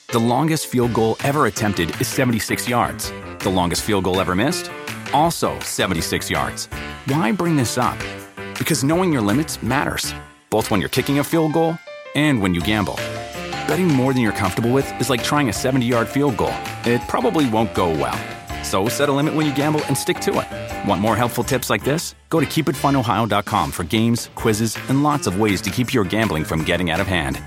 The longest field goal ever attempted is 76 yards. The longest field goal ever missed? Also 76 yards. Why bring this up? Because knowing your limits matters, both when you're kicking a field goal and when you gamble. Betting more than you're comfortable with is like trying a 70-yard field goal. It probably won't go well. So set a limit when you gamble and stick to it. Want more helpful tips like this? Go to keepitfunohio.com for games, quizzes, and lots of ways to keep your gambling from getting out of hand.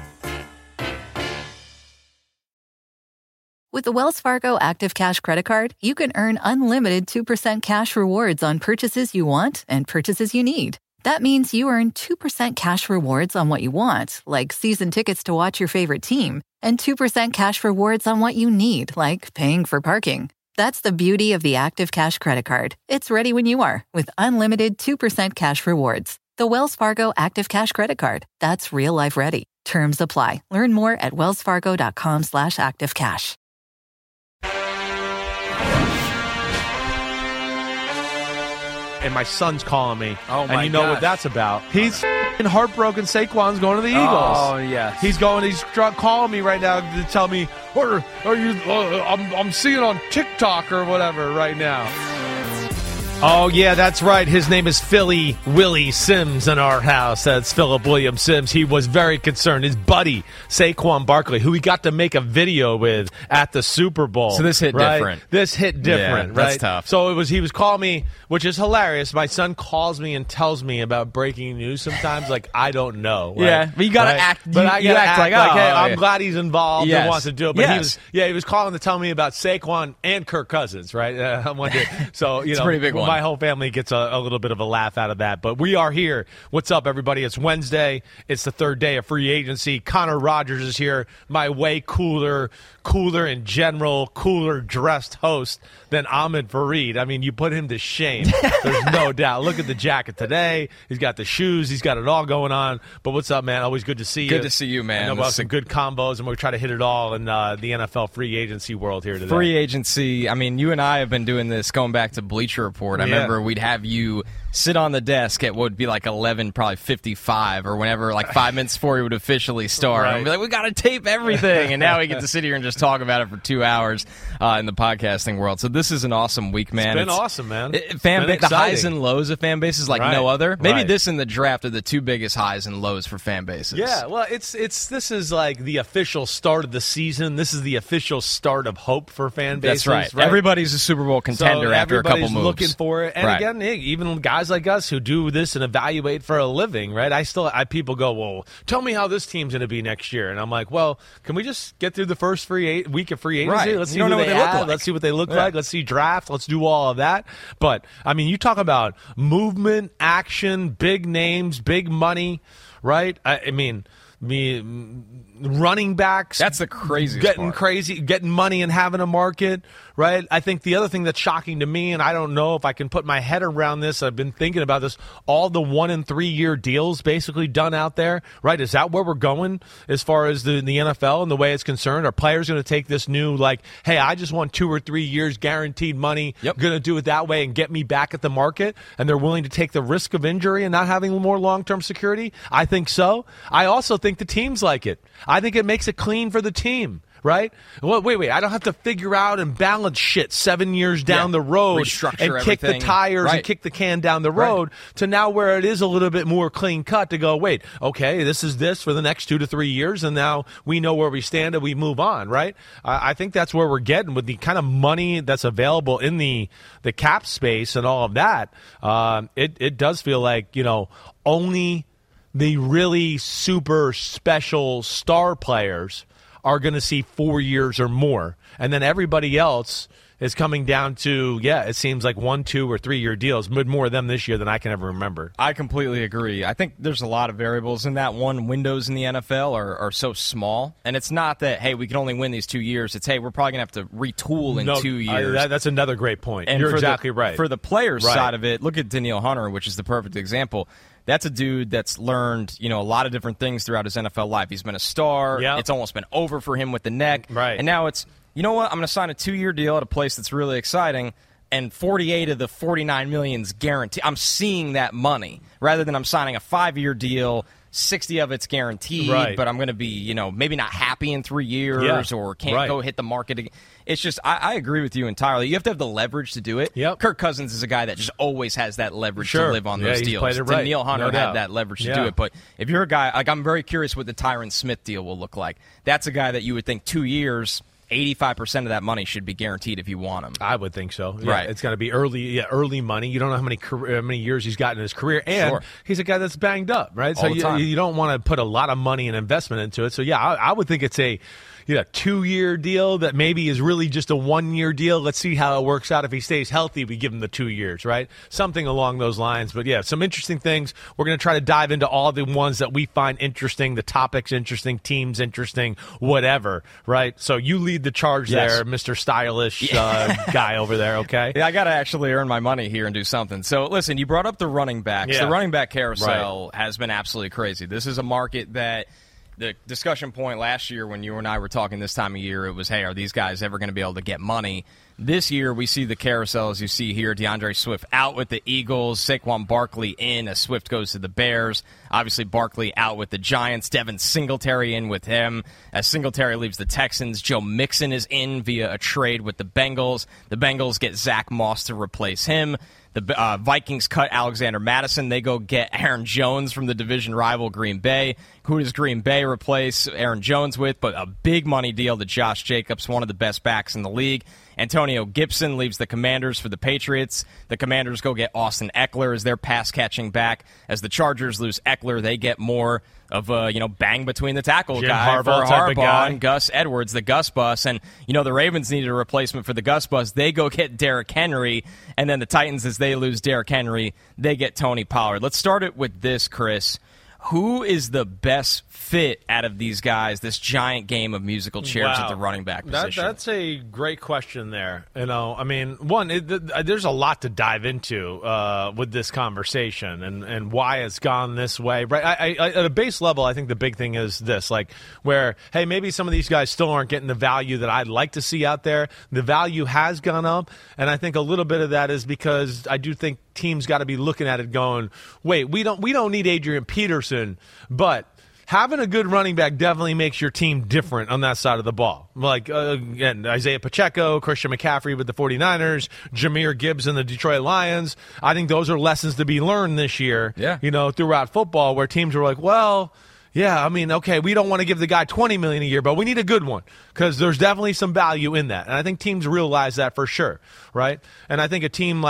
With the Wells Fargo Active Cash Credit Card, you can earn unlimited 2% cash rewards on purchases you want and purchases you need. That means you earn 2% cash rewards on what you want, like season tickets to watch your favorite team, and 2% cash rewards on what you need, like paying for parking. That's the beauty of the Active Cash Credit Card. It's ready when you are, with unlimited 2% cash rewards. The Wells Fargo Active Cash Credit Card. That's real life ready. Terms apply. Learn more at wellsfargo.com/activecash. And my son's calling me. Oh, my And you know gosh. what that's about. He's heartbroken. Saquon's going to the Eagles. Oh, yes. He's calling me right now to tell me, or are you? I'm seeing on TikTok or whatever right now. Oh, yeah, that's right. His name is Philly Willie Sims in our house. That's Philip William Sims. He was very concerned. His buddy, Saquon Barkley, who he got to make a video with at the Super Bowl. So this hit different. This hit different, Yeah, right? that's tough. So he was calling me, which is hilarious. My son calls me and tells me about breaking news sometimes, like I don't know. Right? Yeah, but you gotta act- But you I gotta act like, hey, oh, I'm yeah. glad he's involved Yes. and wants to do it. But Yes. he was calling to tell me about Saquon and Kirk Cousins, right? So It's a pretty big one. My whole family gets a little bit of a laugh out of that. But we are here. What's up, everybody? It's Wednesday. It's the third day of free agency. Connor Rogers is here. My way cooler in general, cooler dressed host than Ahmed Fareed. I mean, you put him to shame. There's no doubt. Look at the jacket today. He's got the shoes. He's got it all going on. But what's up, man? Always good to see you. Good to see you, man. I know we'll have some good combos, and we'll try to hit it all in the NFL free agency world here today. Free agency. I mean, you and I have been doing this going back to Bleacher Report. I remember we'd have you sit on the desk at what would be like 11, probably 55, or whenever, like 5 minutes before he would officially start. Right. And we'd be like, we got to tape everything. And now we get to sit here and just talk about it for 2 hours in the podcasting world. So this is an awesome week, man. It's been awesome, man. The highs and lows of fan bases like no other. Maybe Right. this and the draft are the two biggest highs and lows for fan bases. Yeah, well, this is like the official start of the season. This is the official start of hope for fan bases. That's right. Everybody's a Super Bowl contender So after a couple everybody's moves. looking for it. And Right. again, even guys like us who do this and evaluate for a living, right? People go, well, tell me how this team's going to be next year. And I'm like, well, can we just get through the first week of free agency? Right. Let's see You don't who know what they they look have. like. Let's see what they look Yeah. like. Let's see draft. Let's do all of that. But, I mean, you talk about movement, action, big names, big money, right? I mean, running backs. That's the craziest Getting part. crazy, getting money and having a market, right? I think the other thing that's shocking to me, and I don't know if I can put my head around this, I've been thinking about this, all the 1 and 3 year deals basically done out there, right? Is that where we're going as far as the NFL and the way it's concerned? Are players going to take this new, like, hey, I just want 2 or 3 years guaranteed money, going to do it that way and get me back at the market, and they're willing to take the risk of injury and not having more long-term security? I think so. I also think the teams like it. I think it makes it clean for the team, right? Well, wait. I don't have to figure out and balance shit 7 years down the road Restructure and kick the everything. tires Right. and kick the can down the road to now where it is a little bit more clean cut to go, wait, okay, this is this for the next 2 to 3 years, and now we know where we stand and we move on, right? I think that's where we're getting with the kind of money that's available in the cap space and all of that. It does feel like, only the really super special star players are going to see 4 years or more. And then everybody else is coming down to, it seems like 1, 2, or 3 year deals, more of them this year than I can ever remember. I completely agree. I think there's a lot of variables in that. One, windows in the NFL are so small. And it's not that, hey, we can only win these 2 years. It's, hey, we're probably going to have to retool in 2 years. That's another great point. And You're for exactly right. For the players' Right. side of it, look at Danielle Hunter, which is the perfect example. That's a dude that's learned, a lot of different things throughout his NFL life. He's been a star. Yep. It's almost been over for him with the neck. Right. And now it's, you know what? I'm going to sign a 2-year deal at a place that's really exciting, and 48 of the 49 million's guaranteed. I'm seeing that money rather than I'm signing a 5-year deal 60 of it's guaranteed, right. but I'm going to be, maybe not happy in 3 years or can't go hit the market again. It's just, I agree with you entirely. You have to have the leverage to do it. Yep. Kirk Cousins is a guy that just always has that leverage to live on those deals. Danielle Hunter had that leverage to do it. But if you're a guy, I'm very curious what the Tyron Smith deal will look like. That's a guy that you would think 2 years, 85% of that money should be guaranteed if you want him. I would think so. Yeah, right. It's got to be early money. You don't know how many years he's got in his career. And he's a guy that's banged up, right? All the time. You don't want to put a lot of money and investment into it. So, I would think it's a 2-year deal that maybe is really just a 1-year deal. Let's see how it works out. If he stays healthy, we give him the 2 years, right? Something along those lines. But, some interesting things. We're going to try to dive into all the ones that we find interesting, the topics interesting, teams interesting, whatever, right? So you lead the charge there, Mr. Stylish guy over there, okay? Yeah, I got to actually earn my money here and do something. So, listen, you brought up the running backs. Yeah. The running back carousel has been absolutely crazy. This is a market that the discussion point last year when you and I were talking this time of year, it was, hey, are these guys ever going to be able to get money? This year, we see the carousel, as you see here. DeAndre Swift out with the Eagles. Saquon Barkley in as Swift goes to the Bears. Obviously, Barkley out with the Giants. Devin Singletary in with him as Singletary leaves the Texans. Joe Mixon is in via a trade with the Bengals. The Bengals get Zach Moss to replace him. The Vikings cut Alexander Mattison. They go get Aaron Jones from the division rival Green Bay. Who does Green Bay replace Aaron Jones with? But a big money deal to Josh Jacobs, one of the best backs in the league. Antonio Gibson leaves the Commanders for the Patriots. The Commanders go get Austin Eckler as their pass-catching back. As the Chargers lose Eckler, they get more of a, bang between the tackle Jim guy Harbaugh for type of guy. Harbaugh and Gus Edwards, the Gus Bus. And, the Ravens needed a replacement for the Gus Bus. They go get Derrick Henry. And then the Titans, as they lose Derrick Henry, they get Tony Pollard. Let's start it with this, Chris. Who is the best fit out of these guys, this giant game of musical chairs at the running back position? That's a great question there. There's a lot to dive into with this conversation and why it's gone this way. Right? I at a base level, I think the big thing is this, where, hey, maybe some of these guys still aren't getting the value that I'd like to see out there. The value has gone up, and I think a little bit of that is because I do think teams got to be looking at it going, wait, we don't need Adrian Peterson, but having a good running back definitely makes your team different on that side of the ball. Again, Isaiah Pacheco, Christian McCaffrey with the 49ers, Jahmyr Gibbs and the Detroit Lions. I think those are lessons to be learned this year, throughout football, where teams are like, well, yeah, okay, we don't want to give the guy $20 million a year, but we need a good one because there's definitely some value in that. And I think teams realize that for sure, right? And I think a team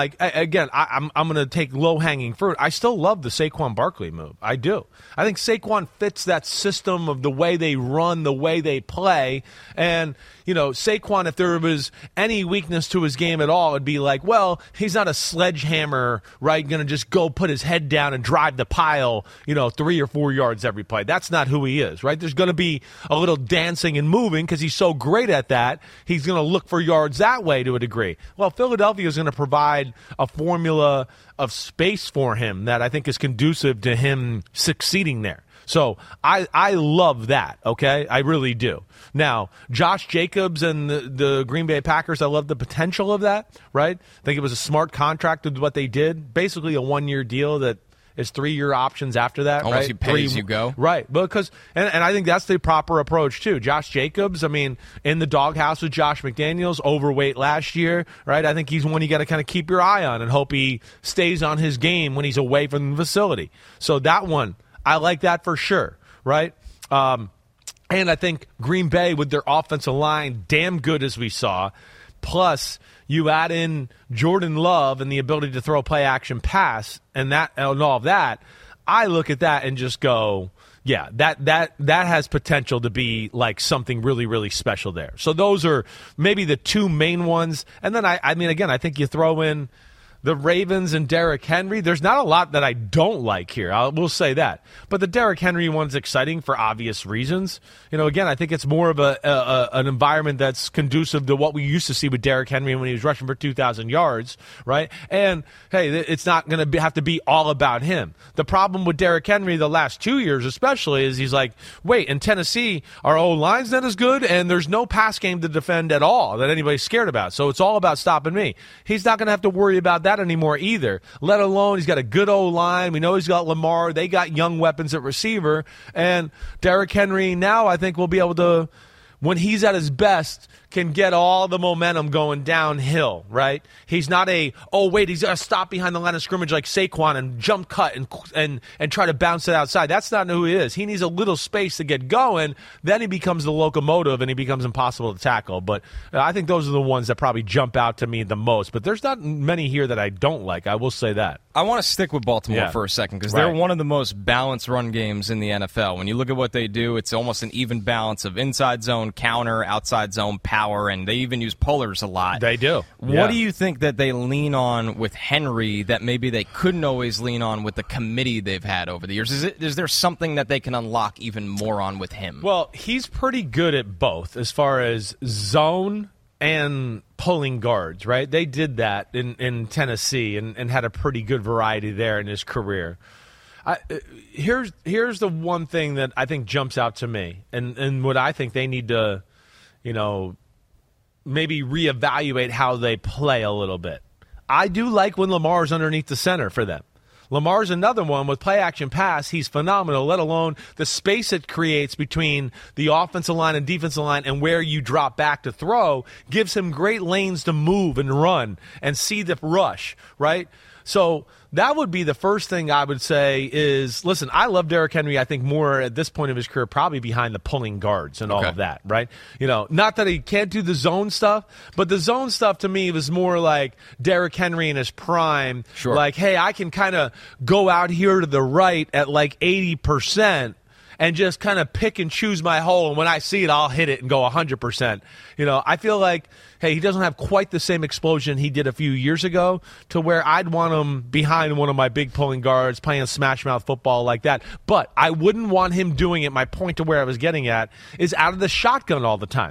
I'm going to take low-hanging fruit. I still love the Saquon Barkley move. I do. I think Saquon fits that system of the way they run, the way they play. And, Saquon, if there was any weakness to his game at all, it'd be like, well, he's not a sledgehammer, right, going to just go put his head down and drive the pile, 3 or 4 yards every play. That's not who he is, right? There's going to be a little dancing and moving because he's so great at that. He's going to look for yards that way to a degree. Well, Philadelphia is going to provide a formula of space for him that I think is conducive to him succeeding there. So I love that, okay? I really do. Now, Josh Jacobs and the Green Bay Packers, I love the potential of that, right? I think it was a smart contract with what they did. Basically a 1-year deal that is 3-year options after that, almost right? You pay as you go. Right, because and I think that's the proper approach too. Josh Jacobs, in the doghouse with Josh McDaniels, overweight last year, right? I think he's one you got to kind of keep your eye on and hope he stays on his game when he's away from the facility. So that one, I like that for sure, right? And I think Green Bay with their offensive line, damn good as we saw. Plus, you add in Jordan Love and the ability to throw play action pass and all of that. I look at that and just go, yeah, that has potential to be like something really, really special there. So those are maybe the two main ones. And then I think you throw in the Ravens and Derrick Henry. There's not a lot that I don't like here. We'll say that. But the Derrick Henry one's exciting for obvious reasons. Again, I think it's more of an environment that's conducive to what we used to see with Derrick Henry when he was rushing for 2,000 yards, right? And, hey, it's not going to have to be all about him. The problem with Derrick Henry the last 2 years especially is he's like, wait, in Tennessee, our O-line's not as good, and there's no pass game to defend at all that anybody's scared about. So it's all about stopping me. He's not going to have to worry about that that anymore either, let alone he's got a good O-line. We know he's got Lamar. They got young weapons at receiver. And Derrick Henry now I think will be able to, when he's at his best, can get all the momentum going downhill, right? He's not he's got to stop behind the line of scrimmage like Saquon and jump cut and try to bounce it outside. That's not who he is. He needs a little space to get going. Then he becomes the locomotive and he becomes impossible to tackle. But I think those are the ones that probably jump out to me the most. But there's not many here that I don't like. I will say that. I want to stick with Baltimore for a second because they're one of the most balanced run games in the NFL. When you look at what they do, it's almost an even balance of inside zone, counter, outside zone, power, and they even use pullers a lot. They do. What do you think that they lean on with Henry that maybe they couldn't always lean on with the committee they've had over the years? Is there something that they can unlock even more on with him? Well, he's pretty good at both as far as zone and pulling guards, right? They did that in Tennessee and had a pretty good variety there in his career. Here's the one thing that I think jumps out to me and what I think they need to, maybe reevaluate how they play a little bit. I do like when Lamar's underneath the center for them. Lamar's another one with play-action pass. He's phenomenal, let alone the space it creates between the offensive line and defensive line and where you drop back to throw gives him great lanes to move and run and see the rush, right? So that would be the first thing I would say is, listen, I love Derrick Henry, I think, more at this point of his career, probably behind the pulling guards and all of that, right? Not that he can't do the zone stuff, but the zone stuff to me was more like Derrick Henry in his prime. Sure. Like, hey, I can kind of go out here to the right at like 80%. And just kind of pick and choose my hole, and when I see it, I'll hit it and go 100%. I feel like, hey, he doesn't have quite the same explosion he did a few years ago to where I'd want him behind one of my big pulling guards playing smash mouth football like that. But I wouldn't want him doing it. My point to where I was getting at is out of the shotgun all the time.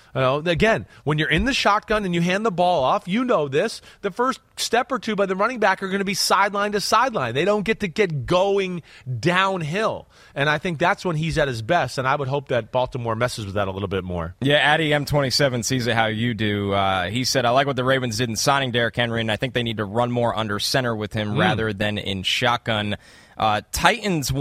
Again, when you're in the shotgun and you hand the ball off, this, the first step or two by the running back are going to be sideline to sideline. They don't get to get going downhill. And I think that's when he's at his best, and I would hope that Baltimore messes with that a little bit more. Yeah, Addy M27 sees it how you do. He said, I like what the Ravens did in signing Derrick Henry, and I think they need to run more under center with him rather than in shotgun. Titans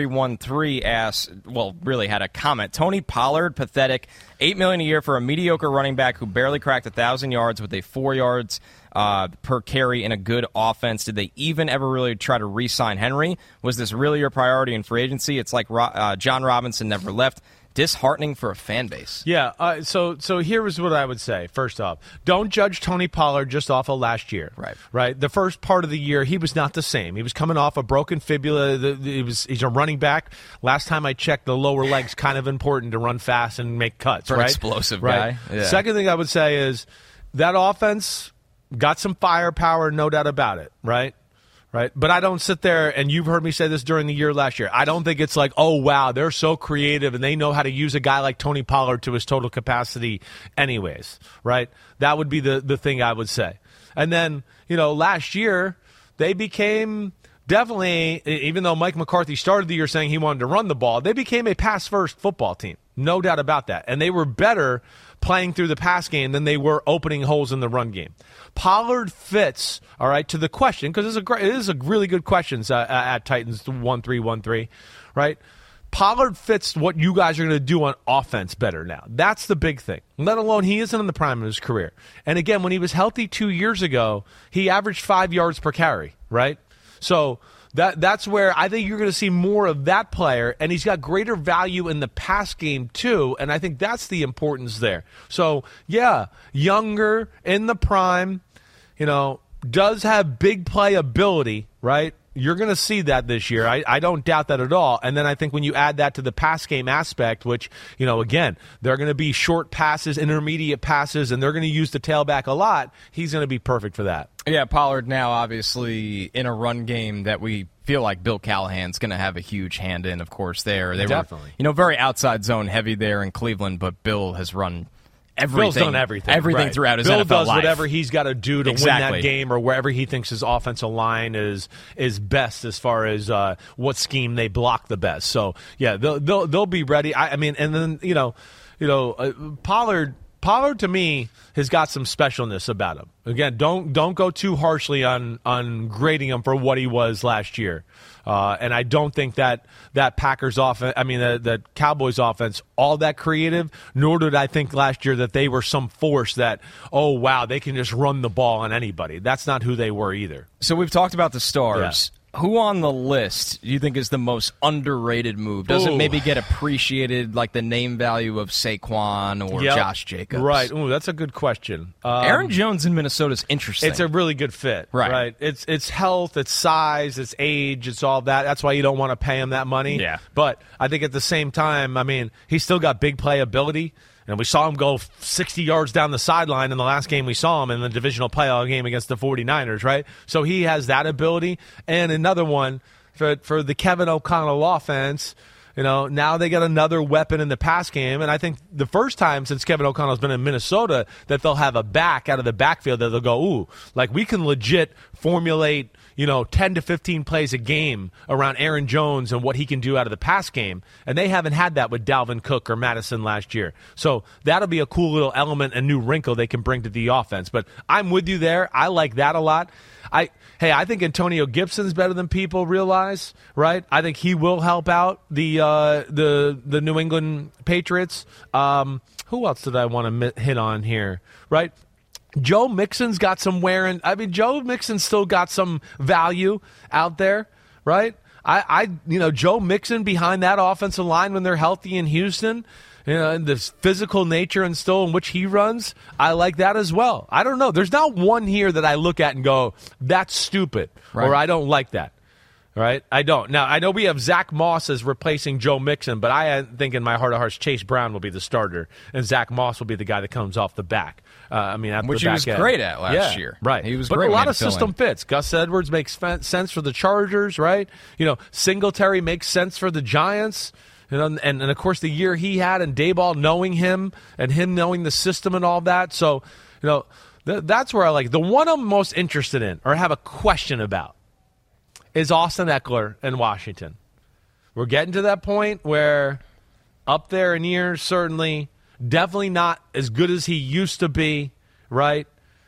1313 asked, really had a comment. Tony Pollard, pathetic. $8 million a year for a mediocre running back who barely cracked 1,000 yards with a 4 yards per carry in a good offense. Did they even ever really try to re-sign Henry? Was this really your priority in free agency? It's like John Robinson never left. Disheartening for a fan base. Yeah, so here was what I would say. First off, don't judge Tony Pollard just off of last year. Right. The first part of the year, he was not the same. He was coming off a broken fibula. He's a running back. Last time I checked, the lower leg's kind of important to run fast and make cuts. For right? An explosive guy. Yeah. Second thing I would say is that offense got some firepower, no doubt about it. Right. But I don't sit there, and you've heard me say this during the year last year, I don't think it's like, oh, wow, they're so creative, and they know how to use a guy like Tony Pollard to his total capacity anyways, right? That would be the thing I would say. And then, last year, they became definitely, even though Mike McCarthy started the year saying he wanted to run the ball, they became a pass-first football team. No doubt about that. And they were better playing through the pass game than they were opening holes in the run game. Pollard fits, all right, to the question, because it is a really good question at Titans 1313, right? Pollard fits what you guys are going to do on offense better now. That's the big thing. Let alone he isn't in the prime of his career. And again, when he was healthy 2 years ago, he averaged 5 yards per carry, right? So that's where I think you're going to see more of that player, and he's got greater value in the pass game too, and I think that's the importance there. So, yeah, younger, in the prime, does have big play ability, right? You're going to see that this year. I don't doubt that at all. And then I think when you add that to the pass game aspect, which, again, they're going to be short passes, intermediate passes, and they're going to use the tailback a lot, he's going to be perfect for that. Yeah, Pollard now obviously in a run game that we feel like Bill Callahan's going to have a huge hand in, of course, there. They Definitely. were, very outside zone heavy there in Cleveland, but Bill has run everything. Bill's done everything right. Throughout his Bill NFL does life. Whatever he's got to do to win that game or wherever he thinks his offensive line is best as far as what scheme they block the best. So, yeah, they'll be ready. I mean, and then, Pollard, Pollard to me has got some specialness about him. Again, don't go too harshly on grading him for what he was last year. And I don't think that Packers offense, the Cowboys offense, all that creative, nor did I think last year that they were some force that, oh, wow, they can just run the ball on anybody. That's not who they were either. So we've talked about the stars. Yeah. Who on the list do you think is the most underrated move? Does it maybe get appreciated like the name value of Saquon or Josh Jacobs? Right. Ooh, that's a good question. Aaron Jones in Minnesota is interesting. It's a really good fit. Right. It's health, it's size, it's age, it's all that. That's why you don't want to pay him that money. Yeah. But I think at the same time, he's still got big playability. And we saw him go 60 yards down the sideline in the last game we saw him in the divisional playoff game against the 49ers, right? So he has that ability. And another one for the Kevin O'Connell offense, now they got another weapon in the pass game. And I think the first time since Kevin O'Connell's been in Minnesota that they'll have a back out of the backfield that they'll go, ooh, like we can legit formulate 10 to 15 plays a game around Aaron Jones and what he can do out of the pass game. And they haven't had that with Dalvin Cook or Madison last year. So that'll be a cool little element, a new wrinkle they can bring to the offense. But I'm with you there. I like that a lot. I think Antonio Gibson's better than people realize, right? I think he will help out the New England Patriots. Who else did I want to hit on here, right? Joe Mixon's got some wearing. Joe Mixon's still got some value out there, right? Joe Mixon behind that offensive line when they're healthy in Houston, and the physical nature and still in which he runs, I like that as well. I don't know. There's not one here that I look at and go, that's stupid, right, or I don't like that. Right? I don't. Now, I know we have Zach Moss as replacing Joe Mixon, but I think in my heart of hearts, Chase Brown will be the starter, and Zach Moss will be the guy that comes off the back. Which he was great at last year. Right. He was but great. But a lot of system fits. Gus Edwards makes sense for the Chargers, right? Singletary makes sense for the Giants. And of course, the year he had and Daboll knowing him and him knowing the system and all that. So, that's where I like. The one I'm most interested in or have a question about is Austin Eckler in Washington. We're getting to that point where up there in years, certainly, definitely not as good as he used to be, right?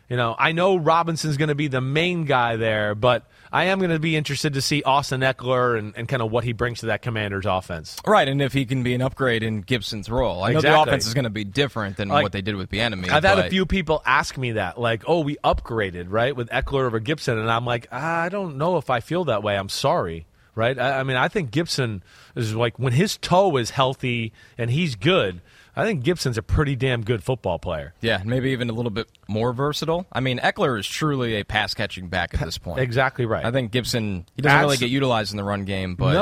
I know Robinson's going to be the main guy there, but I am going to be interested to see Austin Eckler and kind of what he brings to that Commander's offense. Right, and if he can be an upgrade in Gibson's role. I know the offense is going to be different than what they did with Bieniemy. I've had a few people ask me that, like, oh, we upgraded, right, with Eckler over Gibson, and I'm like, I don't know if I feel that way. I'm sorry, right? I think Gibson is like when his toe is healthy and he's good, I think Gibson's a pretty damn good football player. Yeah, maybe even a little bit more versatile. Eckler is truly a pass-catching back at this point. Exactly right. I think Gibson, he doesn't really get utilized in the run game, but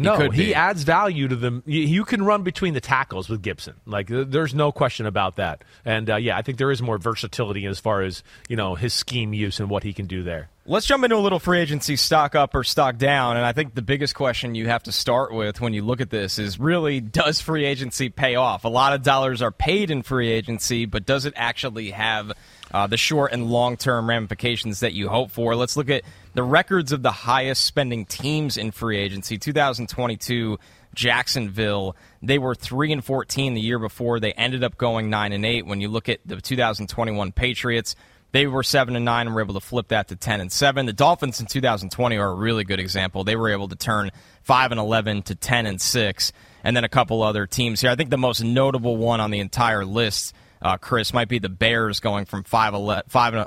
he adds value to them. You can run between the tackles with Gibson. Like, there's no question about that. And, I think there is more versatility as far as, his scheme use and what he can do there. Let's jump into a little free agency stock up or stock down, and I think the biggest question you have to start with when you look at this is really, does free agency pay off? A lot of dollars are paid in free agency, but does it actually have the short and long-term ramifications that you hope for? Let's look at the records of the highest spending teams in free agency. 2022, Jacksonville, they were 3-14 the year before. They ended up going 9-8. When you look at the 2021 Patriots, they were 7-9 and were able to flip that to 10-7. The Dolphins in 2020 are a really good example. They were able to turn 5-11 to 10-6, and then a couple other teams here. I think the most notable one on the entire list, Chris, might be the Bears going from 5-11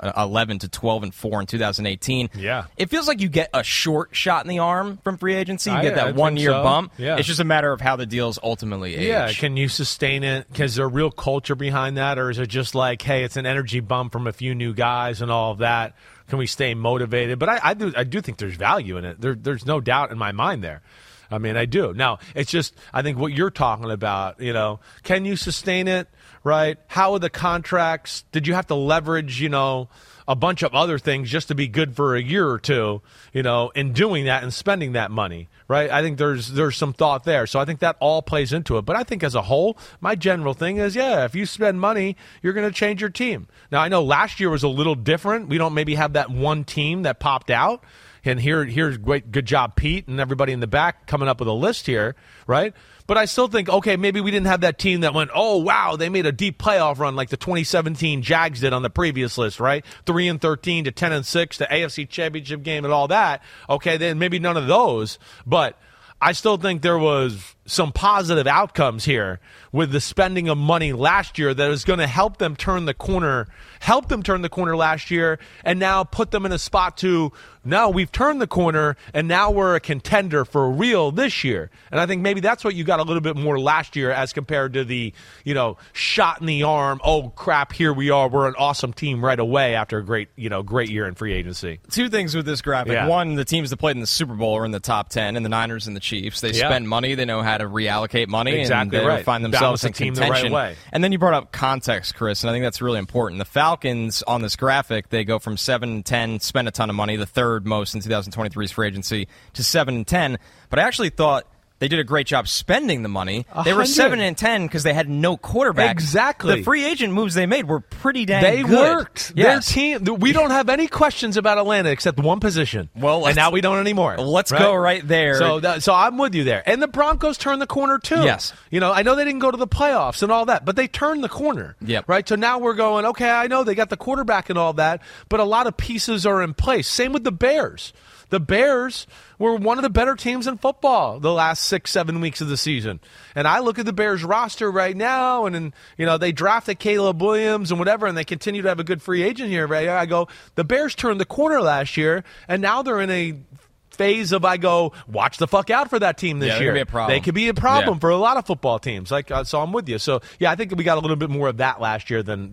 to 12-4 in 2018. Yeah, it feels like you get a short shot in the arm from free agency. You get that 1 year bump. Yeah. It's just a matter of how the deals ultimately age. Yeah, can you sustain it? Is there a real culture behind that, or is it just like, hey, it's an energy bump from a few new guys and all of that? Can we stay motivated? But I do think there's value in it. There's no doubt in my mind there. I do. Now, it's just, I think what you're talking about, can you sustain it, right? How are the contracts? Did you have to leverage, a bunch of other things just to be good for a year or two, in doing that and spending that money, right? I think there's some thought there. So I think that all plays into it. But I think as a whole, my general thing is, if you spend money, you're going to change your team. Now, I know last year was a little different. We don't maybe have that one team that popped out. and here's good job, Pete, and everybody in the back coming up with a list here, right? But I still think, okay, maybe we didn't have that team that went, oh, wow, they made a deep playoff run like the 2017 Jags did on the previous list, right? 3-13 to 10-6, the AFC Championship game and all that. Okay, then maybe none of those, but I still think there was some positive outcomes here with the spending of money last year that is going to help them turn the corner last year, and now put them in a spot to, now we've turned the corner and now we're a contender for real this year. And I think maybe that's what you got a little bit more last year as compared to the, shot in the arm, oh crap, here we are, we're an awesome team right away after a great year in free agency. Two things with this graphic. Yeah. One, the teams that played in the Super Bowl are in the top 10, and the Niners and the Chiefs. They spend money, they know how to reallocate money, exactly, and they right. find themselves in team contention. The right way. And then you brought up context, Chris, and I think that's really important. The Falcons on this graphic, they go from 7-10, spend a ton of money, the third most in 2023's free agency, to 7-10. But I actually thought they did a great job spending the money. They were 7-10 because they had no quarterback. Exactly. The free agent moves they made were pretty dang good. They worked. Yes. Their team. We don't have any questions about Atlanta except one position. Well, and now we don't anymore. Let's go right there. So I'm with you there. And the Broncos turned the corner too. Yes. I know they didn't go to the playoffs and all that, but they turned the corner. Yep. Right. So now we're going, okay, I know they got the quarterback and all that, but a lot of pieces are in place. Same with the Bears. The Bears were one of the better teams in football the last 6-7 weeks of the season. And I look at the Bears roster right now, and they drafted Caleb Williams and whatever, and they continue to have a good free agent here. Right? I go, the Bears turned the corner last year, and now they're in a phase of, I go, watch the fuck out for that team this year. Be a problem. They could be a problem for a lot of football teams. So I'm with you. So yeah, I think we got a little bit more of that last year than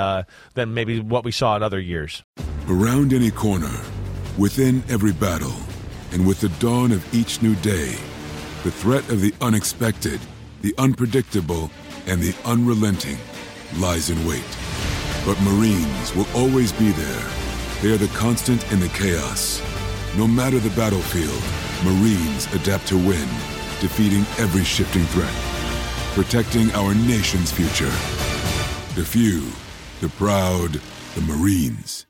maybe what we saw in other years. Around any corner, within every battle, and with the dawn of each new day, the threat of the unexpected, the unpredictable, and the unrelenting lies in wait. But Marines will always be there. They are the constant in the chaos. No matter the battlefield, Marines adapt to win, defeating every shifting threat, protecting our nation's future. The few, the proud, the Marines.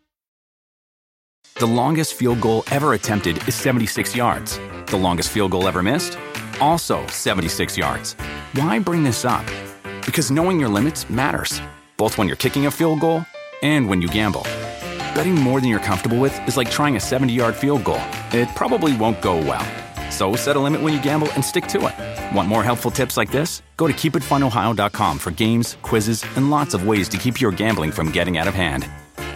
The longest field goal ever attempted is 76 yards. The longest field goal ever missed? Also 76 yards. Why bring this up? Because knowing your limits matters, both when you're kicking a field goal and when you gamble. Betting more than you're comfortable with is like trying a 70-yard field goal. It probably won't go well. So set a limit when you gamble and stick to it. Want more helpful tips like this? Go to keepitfunohio.com for games, quizzes, and lots of ways to keep your gambling from getting out of hand.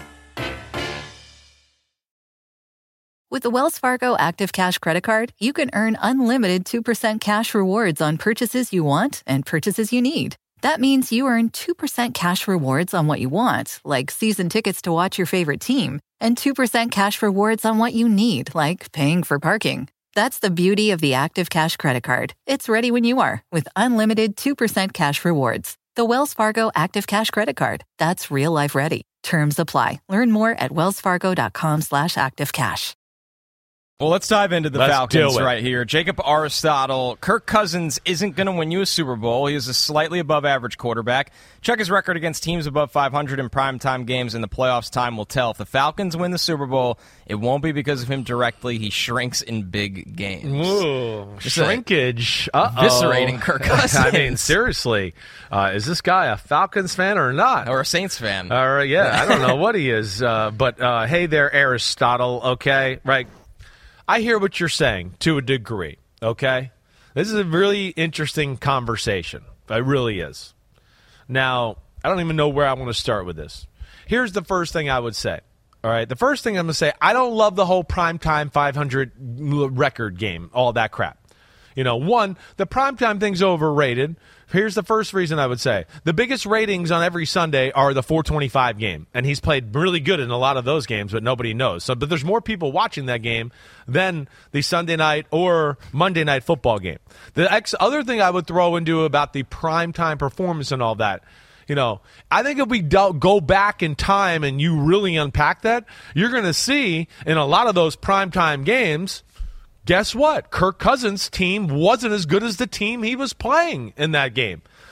With the Wells Fargo Active Cash Credit Card, you can earn unlimited 2% cash rewards on purchases you want and purchases you need. That means you earn 2% cash rewards on what you want, like season tickets to watch your favorite team, and 2% cash rewards on what you need, like paying for parking. That's the beauty of the Active Cash Credit Card. It's ready when you are, with unlimited 2% cash rewards. The Wells Fargo Active Cash Credit Card. That's real life ready. Terms apply. Learn more at wellsfargo.com/activecash. Well, let's dive into the Let's Falcons do it. right here. Jacob Aristotle. Kirk Cousins isn't going to win you a Super Bowl. He is a slightly above average quarterback. Check his record against teams above 500 in primetime games in the playoffs. Time will tell. If the Falcons win the Super Bowl, it won't be because of him directly. He shrinks in big games. Ooh, shrinkage. Eviscerating Kirk Cousins. I mean, seriously, is this guy a Falcons fan or not? Or a Saints fan. Yeah, I don't know what he is. But hey there, Aristotle, okay? Right. I hear what you're saying to a degree, okay? This is a really interesting conversation. It really is. Now, I don't even know where I want to start with this. Here's the first thing I would say, all right? The first thing I'm going to say, I don't love the whole primetime 500 record game, all that crap. One, the primetime thing's overrated. Here's the first reason I would say. The biggest ratings on every Sunday are the 425 game, and he's played really good in a lot of those games, but nobody knows. But there's more people watching that game than the Sunday night or Monday night football game. The other thing I would throw into about the primetime performance and all that, I think if we go back in time and you really unpack that, you're going to see in a lot of those primetime games, guess what? Kirk Cousins' team wasn't as good as the team he was playing in that game.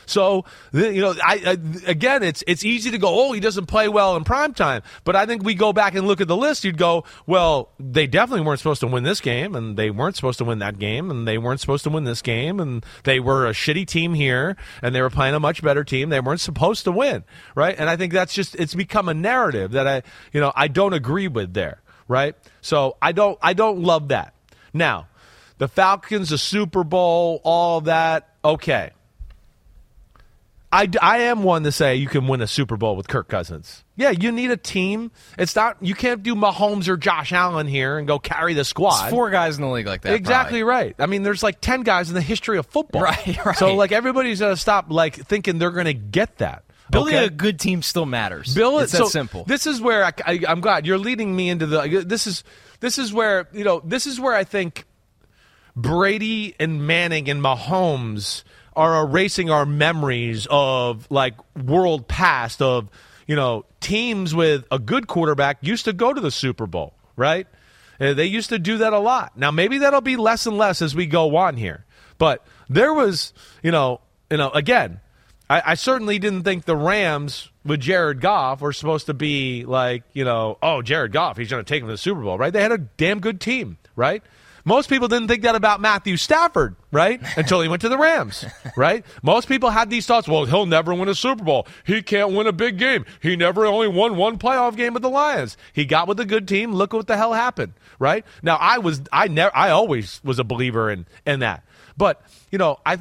So, again, it's easy to go, oh, he doesn't play well in primetime. But I think we go back and look at the list, you'd go, well, they definitely weren't supposed to win this game, and they weren't supposed to win that game, and they weren't supposed to win this game, and they were a shitty team here, and they were playing a much better team. They weren't supposed to win, right? And I think it's become a narrative that I don't agree with there, right? So I don't love that. Now, the Falcons, the Super Bowl, all that, okay. I am one to say you can win a Super Bowl with Kirk Cousins. Yeah, you need a team. You can't do Mahomes or Josh Allen here and go carry the squad. It's 4 guys in the league like that. Exactly probably. Right. I mean, there's like 10 guys in the history of football. Right. So like everybody's going to stop like thinking they're going to get that. Building a good team still matters. It's that simple. This is where I'm glad you're leading me into this is where I think Brady and Manning and Mahomes are erasing our memories of like world past of, teams with a good quarterback used to go to the Super Bowl, right? They used to do that a lot. Now maybe that'll be less and less as we go on here. But there was, again, I certainly didn't think the Rams with Jared Goff were supposed to be like, oh, Jared Goff, he's going to take him to the Super Bowl, right? They had a damn good team, right? Most people didn't think that about Matthew Stafford, right? Until he went to the Rams, right? Most people had these thoughts, well, he'll never win a Super Bowl. He can't win a big game. He only won one playoff game with the Lions. He got with a good team. Look what the hell happened, right? Now, I always was a believer in that. But, I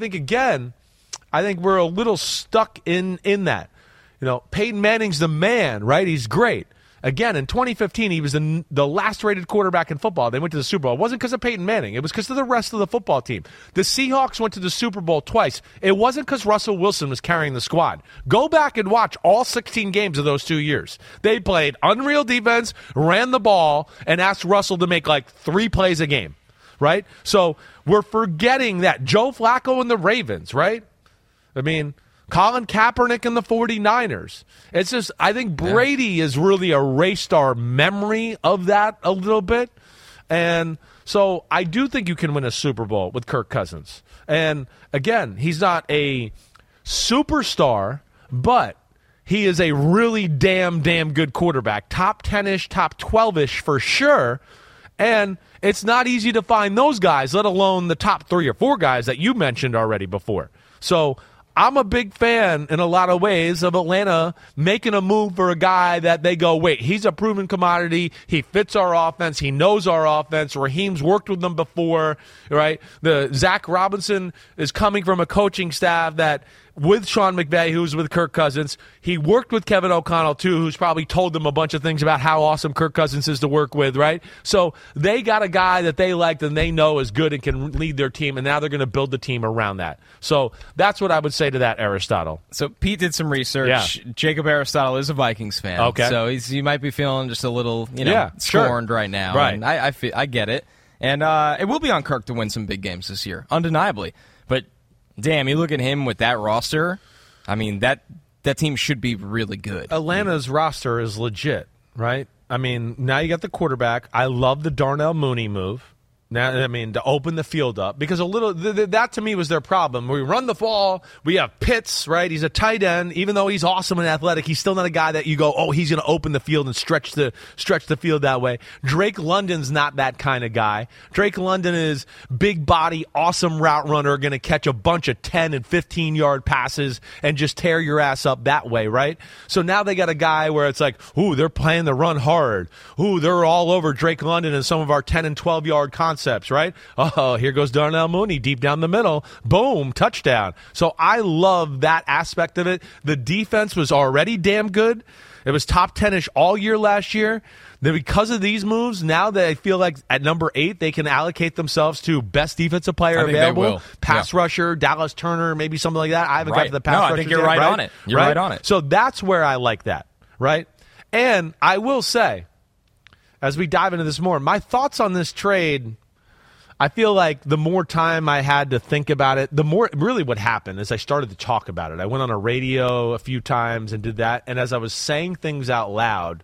think we're a little stuck in that. Peyton Manning's the man, right? He's great. Again, in 2015, he was the last-rated quarterback in football. They went to the Super Bowl. It wasn't because of Peyton Manning. It was because of the rest of the football team. The Seahawks went to the Super Bowl twice. It wasn't because Russell Wilson was carrying the squad. Go back and watch all 16 games of those 2 years. They played unreal defense, ran the ball, and asked Russell to make like 3 plays a game, right? So we're forgetting that. Joe Flacco and the Ravens, right? I mean, Colin Kaepernick and the 49ers. It's just, I think Brady has really erased our memory of that a little bit. And so I do think you can win a Super Bowl with Kirk Cousins. And again, he's not a superstar, but he is a really damn good quarterback. Top 10-ish, top 12-ish for sure. And it's not easy to find those guys, let alone the top 3 or 4 guys that you mentioned already before. So I'm a big fan in a lot of ways of Atlanta making a move for a guy that they go, wait, he's a proven commodity. He fits our offense. He knows our offense. Raheem's worked with them before, right? The Zach Robinson is coming from a coaching staff that with Sean McVay, who's with Kirk Cousins. He worked with Kevin O'Connell, too, who's probably told them a bunch of things about how awesome Kirk Cousins is to work with, right? So they got a guy that they liked and they know is good and can lead their team, and now they're going to build the team around that. So that's what I would say to that, Aristotle. So Pete did some research. Yeah. Jacob Aristotle is a Vikings fan. Okay. So he might be feeling just a little, scorned right now. Right. And I get it. And it will be on Kirk to win some big games this year, undeniably. But damn, you look at him with that roster, I mean, that team should be really good. Atlanta's roster is legit, right? I mean, now you got the quarterback. I love the Darnell Mooney move. Now, I mean, to open the field up. Because that to me was their problem. We run the ball. We have Pitts, right? He's a tight end. Even though he's awesome and athletic, he's still not a guy that you go, oh, he's going to open the field and stretch the field that way. Drake London's not that kind of guy. Drake London is big body, awesome route runner, going to catch a bunch of 10 and 15-yard passes and just tear your ass up that way, right? So now they got a guy where it's like, ooh, they're playing the run hard. Ooh, they're all over Drake London and some of our 10 and 12-yard concepts, right? Oh, here goes Darnell Mooney deep down the middle. Boom, touchdown. So I love that aspect of it. The defense was already damn good. It was top 10-ish all year last year. Then because of these moves, now that I feel like at number 8, they can allocate themselves to best defensive player available, pass rusher, Dallas Turner, maybe something like that. I haven't got to the pass rusher. I think you're right on it. You're right on it. So that's where I like that, right? And I will say, as we dive into this more, my thoughts on this trade, I feel like the more time I had to think about it, the more really what happened is I started to talk about it. I went on a radio a few times and did that. And as I was saying things out loud,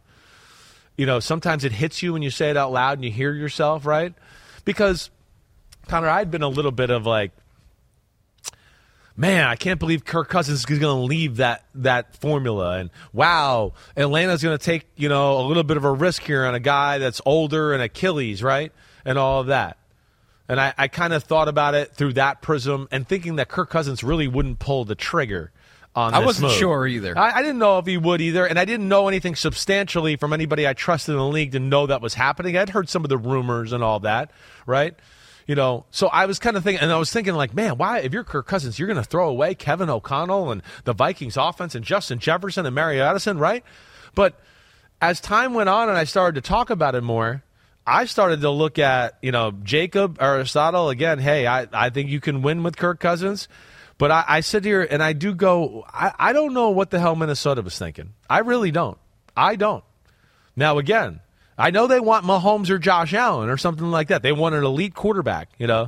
sometimes it hits you when you say it out loud and you hear yourself, right? Because, Connor, I'd been a little bit of like, man, I can't believe Kirk Cousins is going to leave that formula. And, wow, Atlanta's going to take, a little bit of a risk here on a guy that's older and Achilles, right, and all of that. And I kind of thought about it through that prism and thinking that Kirk Cousins really wouldn't pull the trigger on this I wasn't move. sure either. I didn't know if he would either, and I didn't know anything substantially from anybody I trusted in the league to know that was happening. I'd heard some of the rumors and all that, right? So I was kind of thinking, and I was thinking like, man, why, if you're Kirk Cousins, you're going to throw away Kevin O'Connell and the Vikings offense and Justin Jefferson and Mary Addison, right? But as time went on and I started to talk about it more, I started to look at, Jacob Aristotle again. Hey, I think you can win with Kirk Cousins. But I sit here and I do go, I don't know what the hell Minnesota was thinking. I really don't. I don't. Now, again, I know they want Mahomes or Josh Allen or something like that. They want an elite quarterback, The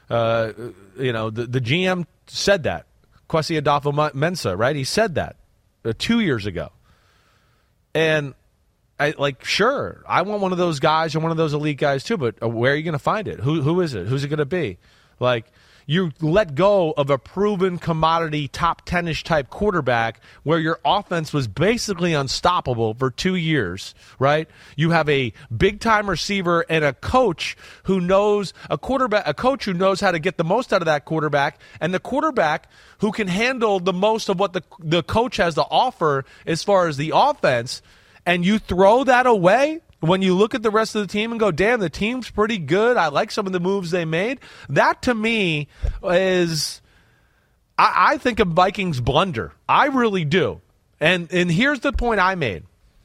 GM said that. Kwesi Adolfo-Mensah, right? He said that 2 years ago. And sure, I want one of those guys or one of those elite guys too, but where are you going to find it? Who is it? Who's it going to be? You let go of a proven commodity top 10-ish type quarterback where your offense was basically unstoppable for 2 years, right? You have a big-time receiver and a coach who knows a coach who knows how to get the most out of that quarterback, and the quarterback who can handle the most of what the coach has to offer as far as the offense. And you throw that away when you look at the rest of the team and go, damn, the team's pretty good. I like some of the moves they made. That, to me, is I think a Vikings blunder. I really do. And here's the point I made.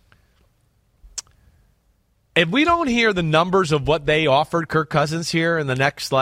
If we don't hear the numbers of what they offered Kirk Cousins here in the next,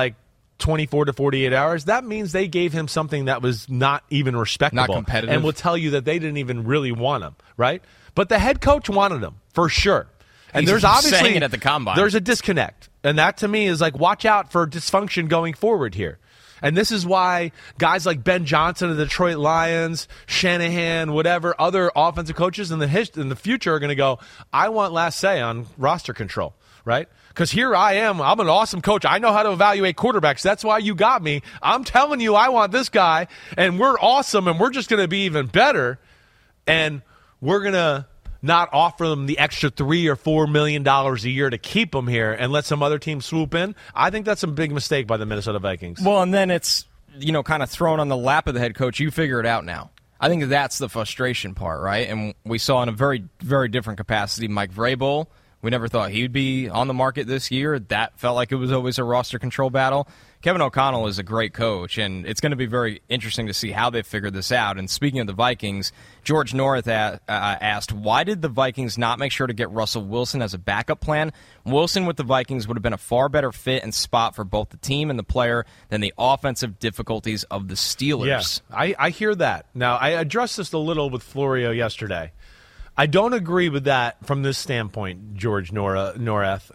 24 to 48 hours, that means they gave him something that was not even respectable. Not competitive. And will tell you that they didn't even really want him, right? But the head coach wanted him, for sure. And there's obviously saying it at the combine. There's a disconnect. And that, to me, is watch out for dysfunction going forward here. And this is why guys like Ben Johnson of the Detroit Lions, Shanahan, whatever, other offensive coaches in the future are going to go, I want last say on roster control, right? Because here I am. I'm an awesome coach. I know how to evaluate quarterbacks. That's why you got me. I'm telling you I want this guy, and we're awesome, and we're just going to be even better. And we're going to not offer them the extra $3 or $4 million a year to keep them here and let some other team swoop in. I think that's a big mistake by the Minnesota Vikings. Well, and then it's, kind of thrown on the lap of the head coach. You figure it out now. I think that's the frustration part, right? And we saw in a very, very different capacity Mike Vrabel. We never thought he would be on the market this year. That felt like it was always a roster control battle. Kevin O'Connell is a great coach, and it's going to be very interesting to see how they figure this out. And speaking of the Vikings, George North asked, why did the Vikings not make sure to get Russell Wilson as a backup plan? Wilson with the Vikings would have been a far better fit and spot for both the team and the player than the offensive difficulties of the Steelers. Yeah, I hear that. Now, I addressed this a little with Florio yesterday. I don't agree with that from this standpoint, George North,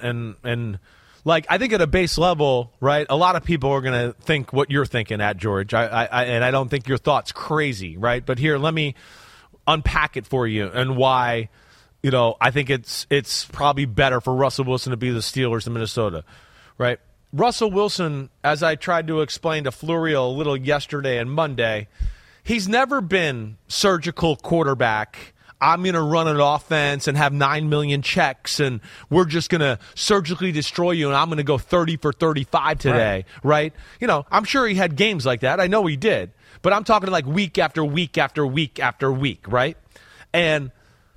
and I think at a base level, right, a lot of people are going to think what you're thinking at, George. I don't think your thought's crazy, right? But here, let me unpack it for you and why, I think it's probably better for Russell Wilson to be the Steelers than Minnesota, right? Russell Wilson, as I tried to explain to Florio a little yesterday and Monday, he's never been surgical quarterback. I'm going to run an offense and have 9 million checks, and we're just going to surgically destroy you, and I'm going to go 30 for 35 today, right? I'm sure he had games like that. I know he did. But I'm talking week after week after week after week, right? And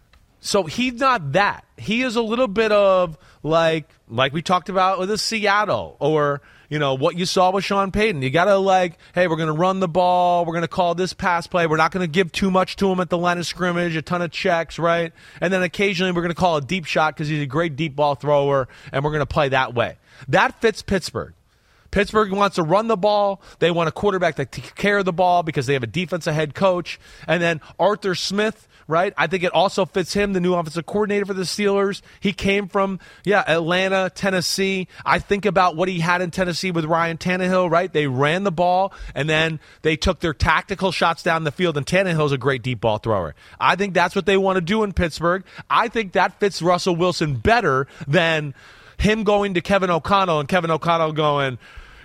so he's not that. He is a little bit of like we talked about with the Seattle or – what you saw with Sean Payton. You got to hey, we're going to run the ball. We're going to call this pass play. We're not going to give too much to him at the line of scrimmage, a ton of checks, right? And then occasionally we're going to call a deep shot because he's a great deep ball thrower, and we're going to play that way. That fits Pittsburgh. Pittsburgh wants to run the ball. They want a quarterback that takes care of the ball because they have a defensive head coach. And then Arthur Smith, right? I think it also fits him, the new offensive coordinator for the Steelers. He came from, Atlanta, Tennessee. I think about what he had in Tennessee with Ryan Tannehill, right? They ran the ball, and then they took their tactical shots down the field, and Tannehill's a great deep ball thrower. I think that's what they want to do in Pittsburgh. I think that fits Russell Wilson better than him going to Kevin O'Connell and Kevin O'Connell going,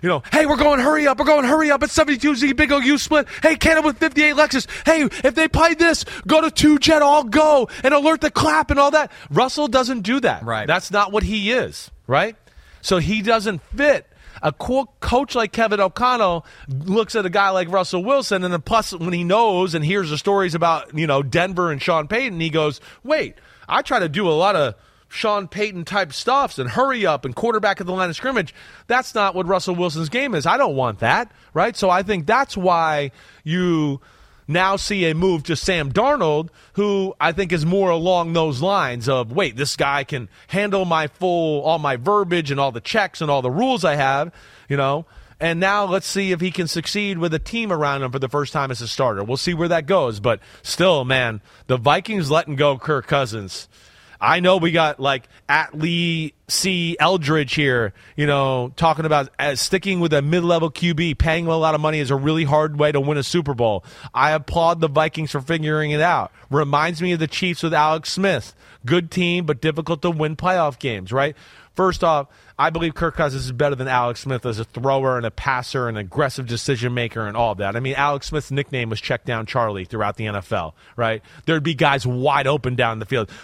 hey, we're going hurry up. It's 72 Z, big OU split. Hey, Canada with 58 Lexus. Hey, if they play this, go to 2 Jet, all go, and alert the clap and all that. Russell doesn't do that. Right. That's not what he is, right? So he doesn't fit. A coach like Kevin O'Connell looks at a guy like Russell Wilson, and then plus when he knows and hears the stories about, Denver and Sean Payton, he goes, wait, I try to do a lot of Sean Payton type stuffs and hurry up and quarterback at the line of scrimmage. That's not what Russell Wilson's game is. I don't want that, right? So I think that's why you now see a move to Sam Darnold, who I think is more along those lines of, wait, this guy can handle all my verbiage and all the checks and all the rules I have, and now let's see if he can succeed with a team around him for the first time as a starter. We'll see where that goes, but still, man, the Vikings letting go Kirk Cousins. I know we got at Lee C. Eldridge here, talking about sticking with a mid-level QB, paying a lot of money is a really hard way to win a Super Bowl. I applaud the Vikings for figuring it out. Reminds me of the Chiefs with Alex Smith. Good team, but difficult to win playoff games, right? First off, I believe Kirk Cousins is better than Alex Smith as a thrower and a passer and aggressive decision maker and all of that. I mean, Alex Smith's nickname was Check Down Charlie throughout the NFL, right? There'd be guys wide open down the field.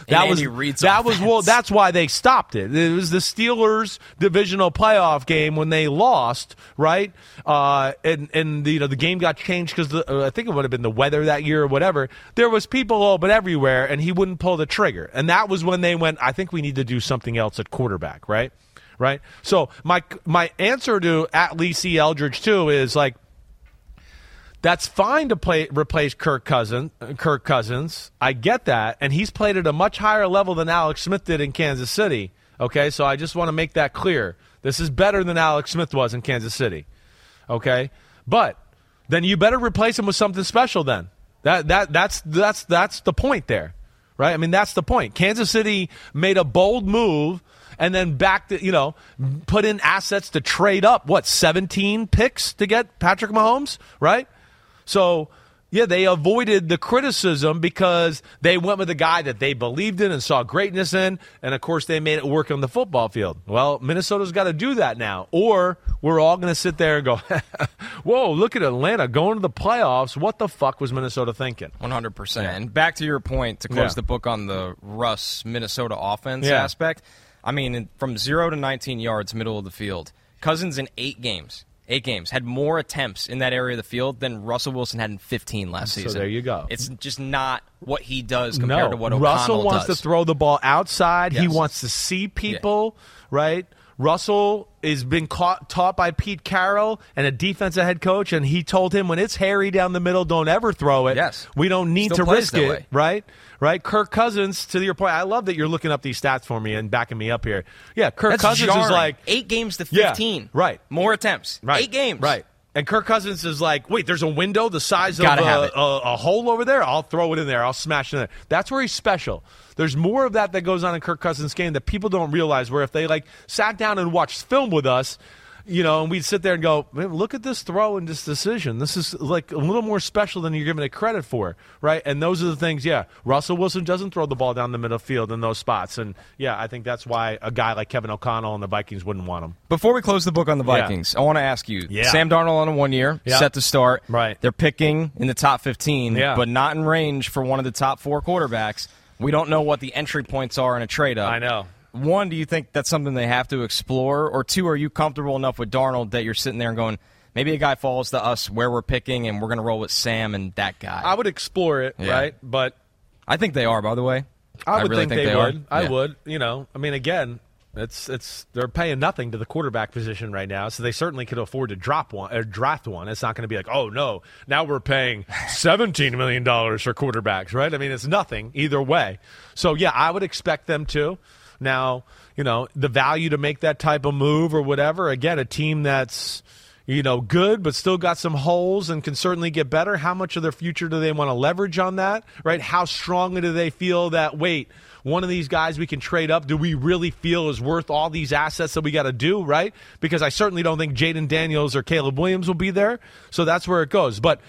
That's why they stopped it. It was the Steelers divisional playoff game when they lost, right? And the game got changed because I think it would have been the weather that year or whatever. There was people open everywhere, and he wouldn't pull the trigger. And that was when they went, I think we need to do something else at quarterback, right? Right. So my answer to at Lee C. Eldridge too is that's fine to replace Kirk Cousins. I get that, and he's played at a much higher level than Alex Smith did in Kansas City. Okay, so I just want to make that clear. This is better than Alex Smith was in Kansas City. Okay, but then you better replace him with something special. Then that's the point there, right? I mean, that's the point. Kansas City made a bold move. And then put in assets to trade up, 17 picks to get Patrick Mahomes, right? So, yeah, they avoided the criticism because they went with a guy that they believed in and saw greatness in, and, of course, they made it work on the football field. Well, Minnesota's got to do that now, or we're all going to sit there and go, whoa, look at Atlanta going to the playoffs. What the fuck was Minnesota thinking? 100%. Yeah. And back to your point to close the book on the Russ Minnesota offense aspect. I mean, from 0 to 19 yards, middle of the field, Cousins in 8 games had more attempts in that area of the field than Russell Wilson had in 15 last season. So there you go. It's just not what he does compared to what O'Connell does. Russell wants to throw the ball outside. Yes. He wants to see people, right? Russell is being taught by Pete Carroll and a defensive head coach, and he told him when it's hairy down the middle, don't ever throw it. Yes. We don't need to risk it, right? Right? Kirk Cousins, to your point, I love that you're looking up these stats for me and backing me up here. Yeah, Kirk Cousins is 8 games to 15. Yeah, right. More attempts. Right. 8 games. Right. And Kirk Cousins is wait, there's a window the size of a hole over there? I'll throw it in there. I'll smash it in there. That's where he's special. There's more of that goes on in Kirk Cousins' game that people don't realize, where if they sat down and watched film with us, and we'd sit there and go, man, look at this throw and this decision. This is a little more special than you're giving it credit for, right? And those are the things, Russell Wilson doesn't throw the ball down the middle field in those spots. And, I think that's why a guy like Kevin O'Connell and the Vikings wouldn't want him. Before we close the book on the Vikings, I want to ask you, Sam Darnold on a 1 year, set to start. Right. They're picking in the top 15, but not in range for one of the top 4 quarterbacks. We don't know what the entry points are in a trade-up. I know. 1, do you think that's something they have to explore? Or 2, are you comfortable enough with Darnold that you're sitting there and going, maybe a guy falls to us where we're picking and we're going to roll with Sam and that guy? I would explore it, right? But I think they are, by the way. I would really think they would. Are. I would. I mean, again, it's they're paying nothing to the quarterback position right now, so they certainly could afford to draft one. It's not going to be oh no, now we're paying $17 million for quarterbacks, right? I mean, it's nothing either way. So I would expect them to. Now, the value to make that type of move or whatever, again, a team that's, good but still got some holes and can certainly get better. How much of their future do they want to leverage on that, right? How strongly do they feel that, one of these guys we can trade up, do we really feel is worth all these assets that we got to do, right? Because I certainly don't think Jaden Daniels or Caleb Williams will be there. So that's where it goes. But,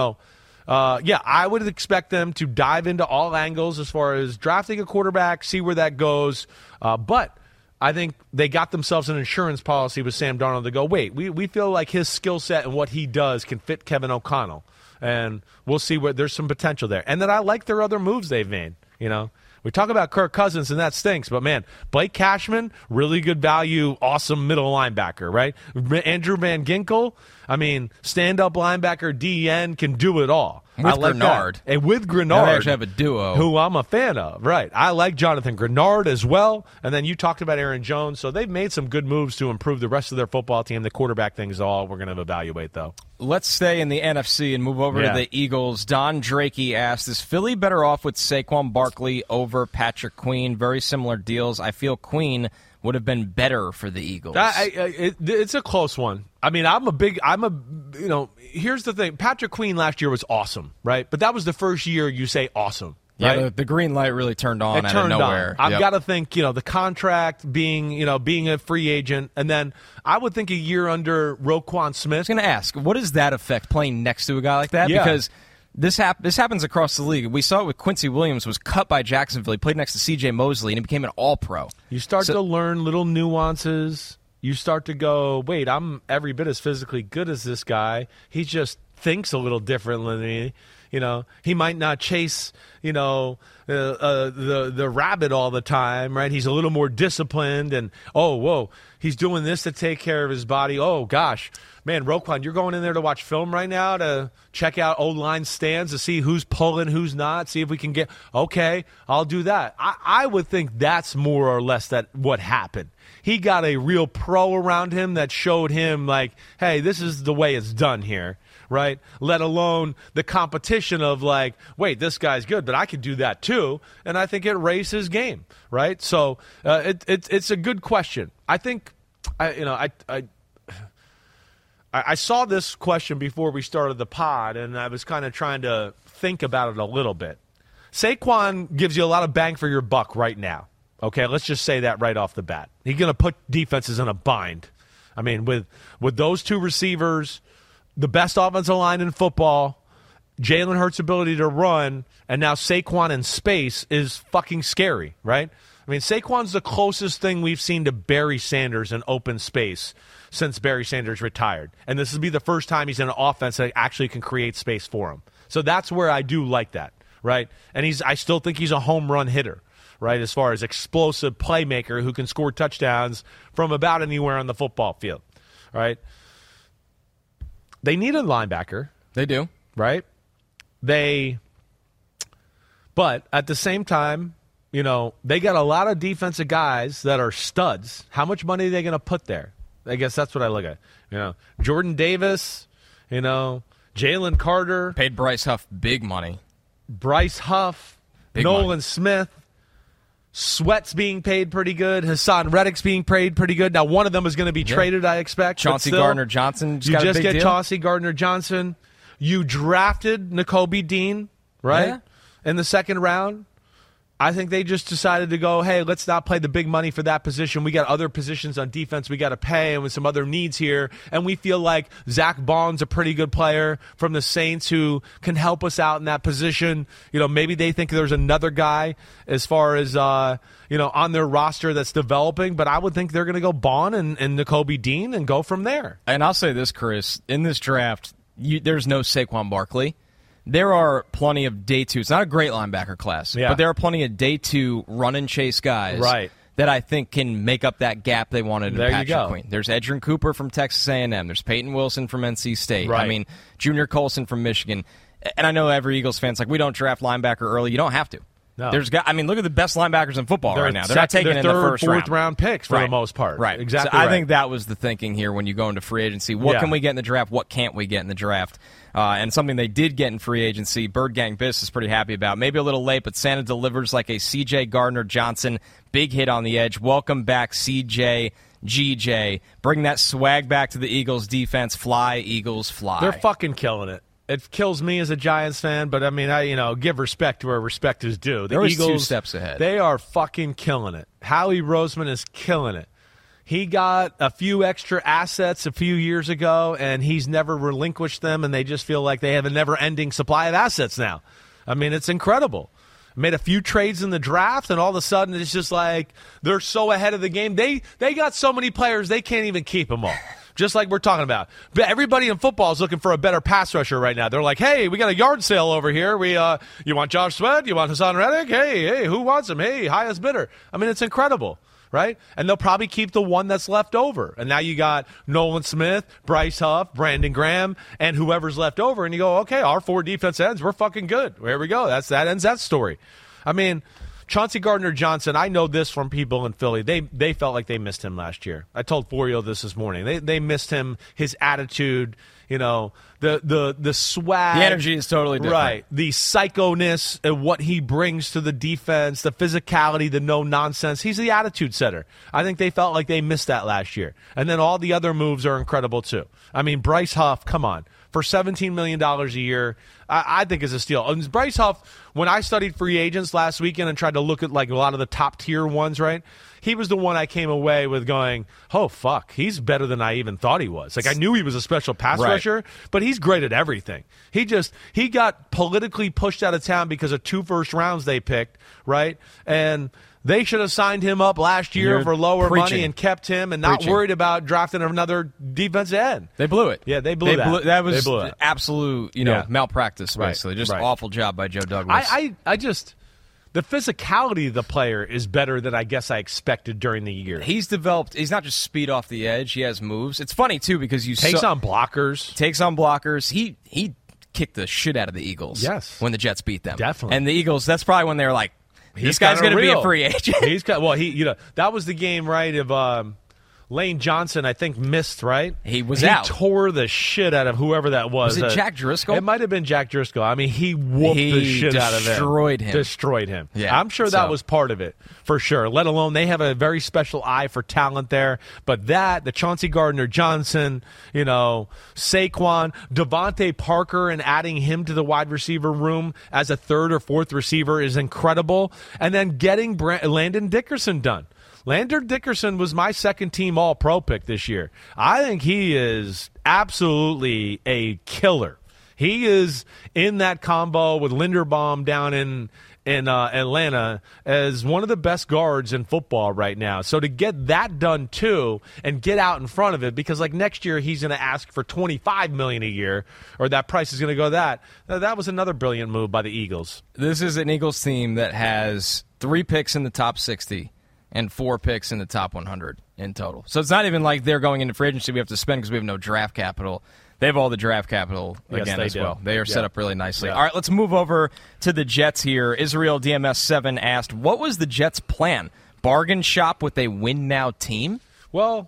I would expect them to dive into all angles as far as drafting a quarterback, see where that goes. But I think they got themselves an insurance policy with Sam Darnold to go, wait, we feel like his skill set and what he does can fit Kevin O'Connell. And we'll see where there's some potential there. And then I like their other moves they've made. We talk about Kirk Cousins, and that stinks. But, man, Blake Cashman, really good value, awesome middle linebacker, right? Andrew Van Ginkel, stand-up linebacker, DN, can do it all. With Grenard. And with Grenard. They actually have a duo. Who I'm a fan of, right. I like Jonathan Grenard as well. And then you talked about Aaron Jones. So they've made some good moves to improve the rest of their football team. The quarterback thing is all we're going to evaluate, though. Let's stay in the NFC and move over to the Eagles. Don Drakey asked, is Philly better off with Saquon Barkley over Patrick Queen? Very similar deals. I feel Queen would have been better for the Eagles. It's a close one. Here's the thing. Patrick Queen last year was awesome, right? But that was the first year you say awesome. Right? Yeah, the green light really turned on out of nowhere. I've got to think, the contract being a free agent, and then I would think a year under Roquan Smith. I was going to ask, what does that affect playing next to a guy like that? Yeah. Because this happens across the league. We saw it with Quincy Williams, was cut by Jacksonville. He played next to C.J. Mosley, and he became an all-pro. You start to learn little nuances. You start to go, wait, I'm every bit as physically good as this guy. He just thinks a little differently than me. He might not chase, the rabbit all the time, right? He's a little more disciplined, and he's doing this to take care of his body. Oh gosh, man, Roquan, you're going in there to watch film right now to check out O-line stands to see who's pulling, who's not, see if we can get. Okay, I'll do that. I would think that's more or less what happened. He got a real pro around him that showed him like, hey, this is the way it's done here, right? Let alone the competition of like, wait, this guy's good, but I could do that too. And I think it raised his game, right? So it's a good question. I think, I saw this question before we started the pod, and I was kind of trying to think about it a little bit. Saquon gives you a lot of bang for your buck right now. Okay, let's just say that right off the bat. He's going to put defenses in a bind. With those two receivers, the best offensive line in football, Jalen Hurts' ability to run, and now Saquon in space is fucking scary, right? Saquon's the closest thing we've seen to Barry Sanders in open space since Barry Sanders retired. And this will be the first time he's in an offense that actually can create space for him. So that's where I do like that, right? And I still think he's a home run hitter, right, as far as explosive playmaker who can score touchdowns from about anywhere on the football field, right? They need a linebacker. They do. Right? But at the same time, they got a lot of defensive guys that are studs. How much money are they going to put there? I guess that's what I look at. Jordan Davis, Jalen Carter. Paid Bryce Huff big money. Bryce Huff, big Nolan money. Smith. Sweat's being paid pretty good. Hassan Reddick's being paid pretty good. Now, one of them is going to be traded, I expect. Chauncey Gardner-Johnson. You just get Chauncey Gardner-Johnson. You drafted Nakobe Dean, right, in the second round. I think they just decided to go, hey, let's not play the big money for that position. We got other positions on defense we got to pay and with some other needs here. And we feel like Zach Bond's a pretty good player from the Saints who can help us out in that position. Maybe they think there's another guy as far as, on their roster that's developing. But I would think they're going to go Bond and Nakobe Dean and go from there. And I'll say this, Chris. In this draft, there's no Saquon Barkley. There are plenty of day two. It's not a great linebacker class, but there are plenty of day two run and chase guys that I think can make up that gap they wanted in Patrick Queen. There's Edgerrin Cooper from Texas A&M. There's Peyton Wilson from NC State. Right. Junior Colson from Michigan. And I know every Eagles fan's like, we don't draft linebacker early. You don't have to. No. Look at the best linebackers in football right now. They're not taking in the first fourth round picks for the most part. Right. Exactly. So I think that was the thinking here when you go into free agency. What can we get in the draft? What can't we get in the draft? And something they did get in free agency, Bird Gang Biss is pretty happy about. Maybe a little late, but Santa delivers like a C.J. Gardner-Johnson. Big hit on the edge. Welcome back, C.J. GJ. Bring that swag back to the Eagles defense. Fly, Eagles, fly. They're fucking killing it. It kills me as a Giants fan, but I give respect where respect is due. The Eagles, 2 Eagles, steps ahead. They are fucking killing it. Howie Roseman is killing it. He got a few extra assets a few years ago, and he's never relinquished them, and they just feel like they have a never-ending supply of assets now. It's incredible. made a few trades in the draft, and all of a sudden it's just like they're so ahead of the game. They got so many players, they can't even keep them all. Just like we're talking about. But everybody in football is looking for a better pass rusher right now. They're like, hey, we got a yard sale over here. You want Josh Sweat? You want Hassan Reddick? Hey, who wants him? Hey, highest bidder. I mean, it's incredible, right? And they'll probably keep the one that's left over. And now you got Nolan Smith, Bryce Huff, Brandon Graham, and whoever's left over. And you go, okay, our 4 defense ends, we're fucking good. Here we go. That ends that story. I mean, Chauncey Gardner-Johnson, I know this from people in Philly. They felt like they missed him last year. I told Florio this morning. They missed him, his attitude, the swag. The energy is totally different. Right. The psycho-ness of what he brings to the defense, the physicality, the no-nonsense. He's the attitude setter. I think they felt like they missed that last year. And then all the other moves are incredible, too. I mean, Bryce Huff, come on. For $17 million a year, I think is a steal. And Bryce Huff, when I studied free agents last weekend and tried to look at like a lot of the top tier ones, right? He was the one I came away with going, oh, fuck, he's better than I even thought he was. Like, I knew he was a special pass rusher, but he's great at everything. He got politically pushed out of town because of 2 first rounds they picked, right? And they should have signed him up last year for lower money and kept him and not worried about drafting another defensive end. They blew it. Yeah, they blew that. That was absolute, malpractice, basically. Just awful job by Joe Douglas. I just the physicality of the player is better than I guess I expected during the year. He's developed. He's not just speed off the edge. He has moves. It's funny too because takes on blockers. He kicked the shit out of the Eagles. Yes, when the Jets beat them. Definitely. And the Eagles. That's probably when they were like, this guy's going to be a free agent. That was the game, right, of Lane Johnson, I think, missed, right? He was out. He tore the shit out of whoever that was. Was it Jack Driscoll? It might have been Jack Driscoll. I mean, he whooped the shit out of him. Destroyed him. Yeah, I'm sure that was part of it, for sure. Let alone they have a very special eye for talent there. But the Chauncey Gardner-Johnson, Saquon, Devontae Parker, and adding him to the wide receiver room as a 3rd or 4th receiver is incredible. And then getting Landon Dickerson done. Landon Dickerson was my second-team All-Pro pick this year. I think he is absolutely a killer. He is in that combo with Linderbaum down in Atlanta as one of the best guards in football right now. So to get that done, too, and get out in front of it, because like next year he's going to ask for $25 million a year, or that price is going to go that was another brilliant move by the Eagles. This is an Eagles team that has 3 picks in the top 60. And 4 picks in the top 100 in total. So it's not even like they're going into free agency we have to spend because we have no draft capital. They have all the draft capital again as well. They are set up really nicely. Yeah. All right, let's move over to the Jets here. Israel DMS7 asked, what was the Jets' plan? Bargain shop with a win-now team? Well,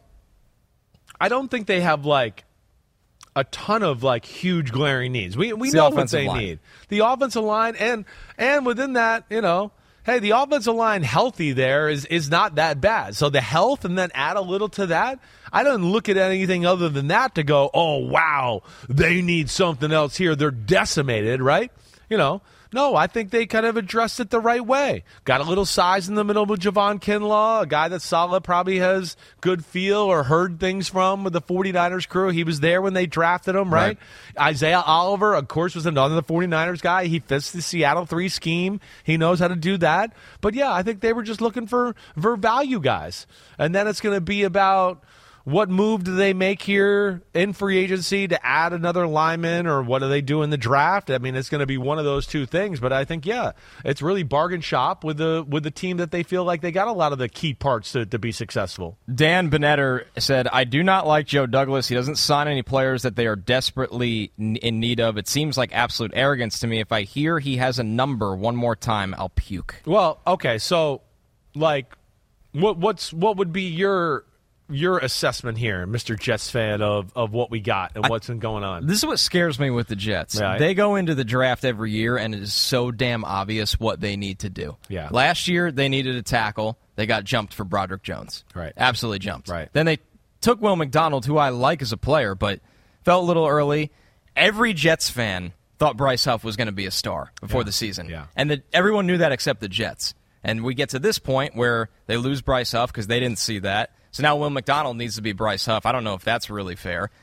I don't think they have, like, a ton of, like, huge glaring needs. We know what they need. The offensive line, and within that, hey, the offensive line healthy there is not that bad. So the health and then add a little to that, I don't look at anything other than that to go, oh, wow, they need something else here. They're decimated, right? No, I think they kind of addressed it the right way. Got a little size in the middle with Javon Kinlaw, a guy that Saleh probably has good feel or heard things from with the 49ers crew. He was there when they drafted him, right? Isaiah Oliver, of course, was another 49ers guy. He fits the Seattle 3 scheme. He knows how to do that. But, yeah, I think they were just looking for value guys. And then it's going to be about what move do they make here in free agency to add another lineman, or what do they do in the draft? I mean, it's going to be one of those two things. But I think, it's really bargain shop with the team that they feel like they got a lot of the key parts to be successful. Dan Benetter said, I do not like Joe Douglas. He doesn't sign any players that they are desperately in need of. It seems like absolute arrogance to me. If I hear he has a number one more time, I'll puke. Well, okay, so, like, what would be your assessment here, Mr. Jets fan, of what we got and what's been going on? This is what scares me with the Jets. Right. They go into the draft every year, and it is so damn obvious what they need to do. Yeah. Last year, they needed a tackle. They got jumped for Broderick Jones. Right. Absolutely jumped. Right. Then they took Will McDonald, who I like as a player, but felt a little early. Every Jets fan thought Bryce Huff was going to be a star before the season. Yeah. And everyone knew that except the Jets. And we get to this point where they lose Bryce Huff because they didn't see that. So now Will McDonald needs to be Bryce Huff. I don't know if that's really fair.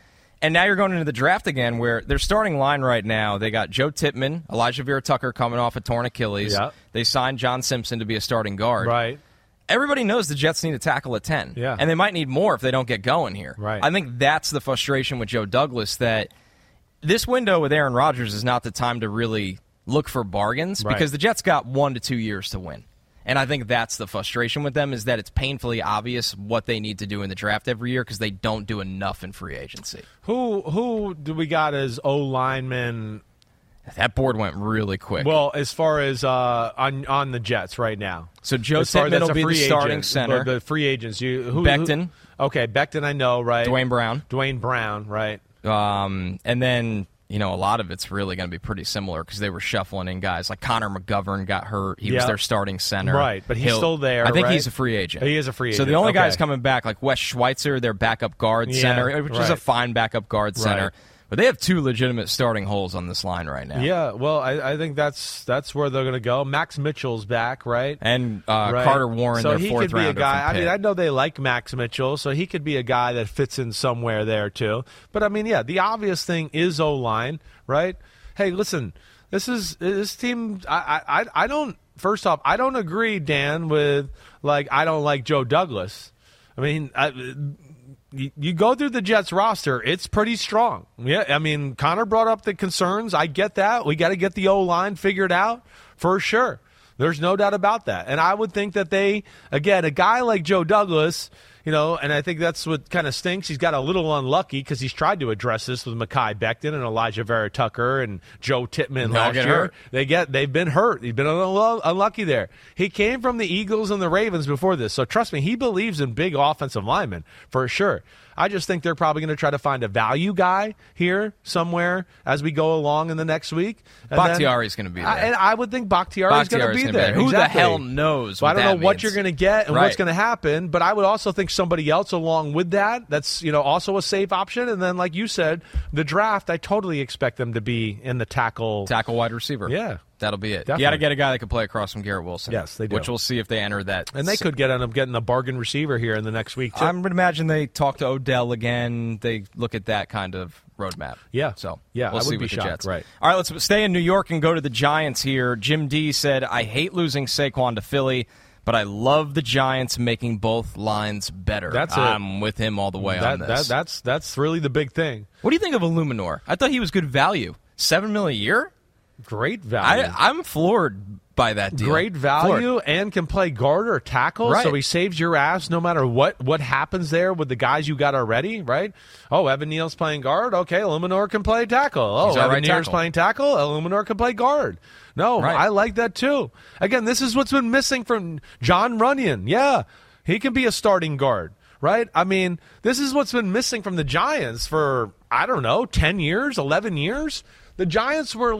And now you're going into the draft again where their starting line right now, they got Joe Tippmann, Elijah Vera-Tucker coming off a torn Achilles. Yep. They signed John Simpson to be a starting guard. Right. Everybody knows the Jets need a tackle at 10. Yeah. And they might need more if they don't get going here. Right. I think that's the frustration with Joe Douglas, that this window with Aaron Rodgers is not the time to really look for bargains because the Jets got 1 to 2 years to win. And I think that's the frustration with them, is that it's painfully obvious what they need to do in the draft every year because they don't do enough in free agency. Who do we got as O-lineman? That board went really quick. Well, as far as on the Jets right now. So Joe Tippmann will be the starting center. The free agents. Becton. Okay, Becton I know, right? Dwayne Brown, right. And then, a lot of it's really going to be pretty similar because they were shuffling in guys. Like Connor McGovern got hurt. He was their starting center. Right, but he's still there, I think right? he's a free agent. He is a free agent. So the only guys coming back, like Wes Schweitzer, their backup guard center, which is a fine backup guard center. Right. But they have 2 legitimate starting holes on this line right now. Yeah, well, I think that's where they're going to go. Max Mitchell's back, right? And Carter Warren, their 4th rounder. So he could be a guy. I mean, I know they like Max Mitchell, so he could be a guy that fits in somewhere there too. But I mean, yeah, the obvious thing is O-line, right? Hey, listen, this team. I don't. First off, I don't agree, Dan, with I don't like Joe Douglas. I mean, you go through the Jets roster, it's pretty strong. Yeah, I mean, Connor brought up the concerns. I get that. We got to get the O-line figured out for sure. There's no doubt about that. And I would think that they, again, a guy like Joe Douglas, and I think that's what kind of stinks. He's got a little unlucky because he's tried to address this with Mekhi Becton and Elijah Vera-Tucker and Joe Tippmann last year. They've been hurt. He's been a little unlucky there. He came from the Eagles and the Ravens before this, so trust me, he believes in big offensive linemen for sure. I just think they're probably going to try to find a value guy here somewhere as we go along in the next week. Bakhtiari's going to be there. And I would think Bakhtiari's going to be there. Who the hell knows what I don't know means. what you're going to get and what's going to happen, but I would also think somebody else along with that that's also a safe option. And then, like you said, the draft, I totally expect them to be in the tackle wide receiver. Yeah. That'll be it. Definitely. You got to get a guy that can play across from Garrett Wilson. Yes, they do. Which we'll see if they enter that. And they could end up getting a bargain receiver here in the next week, too. I would imagine they talk to Odell again. They look at that kind of roadmap. Yeah. So yeah, we'll I see would be with the shocked. Jets. Right. All right, let's stay in New York and go to the Giants here. Jim D said, I hate losing Saquon to Philly, but I love the Giants making both lines better. I'm with him all the way on this. That's really the big thing. What do you think of Illuminor? I thought he was good value. $7 million a year? Great value. I'm floored by that deal. Great value and can play guard or tackle, right. So he saves your ass no matter what happens there with the guys you got already, right? Oh, Evan Neal's playing guard. Okay, Illuminor can play tackle. Oh, Evan Neal's playing tackle. Illuminor can play guard. No, right. I like that too. Again, this is what's been missing from John Runyon. Yeah, he can be a starting guard, right? I mean, this is what's been missing from the Giants for, 10 years, 11 years. The Giants were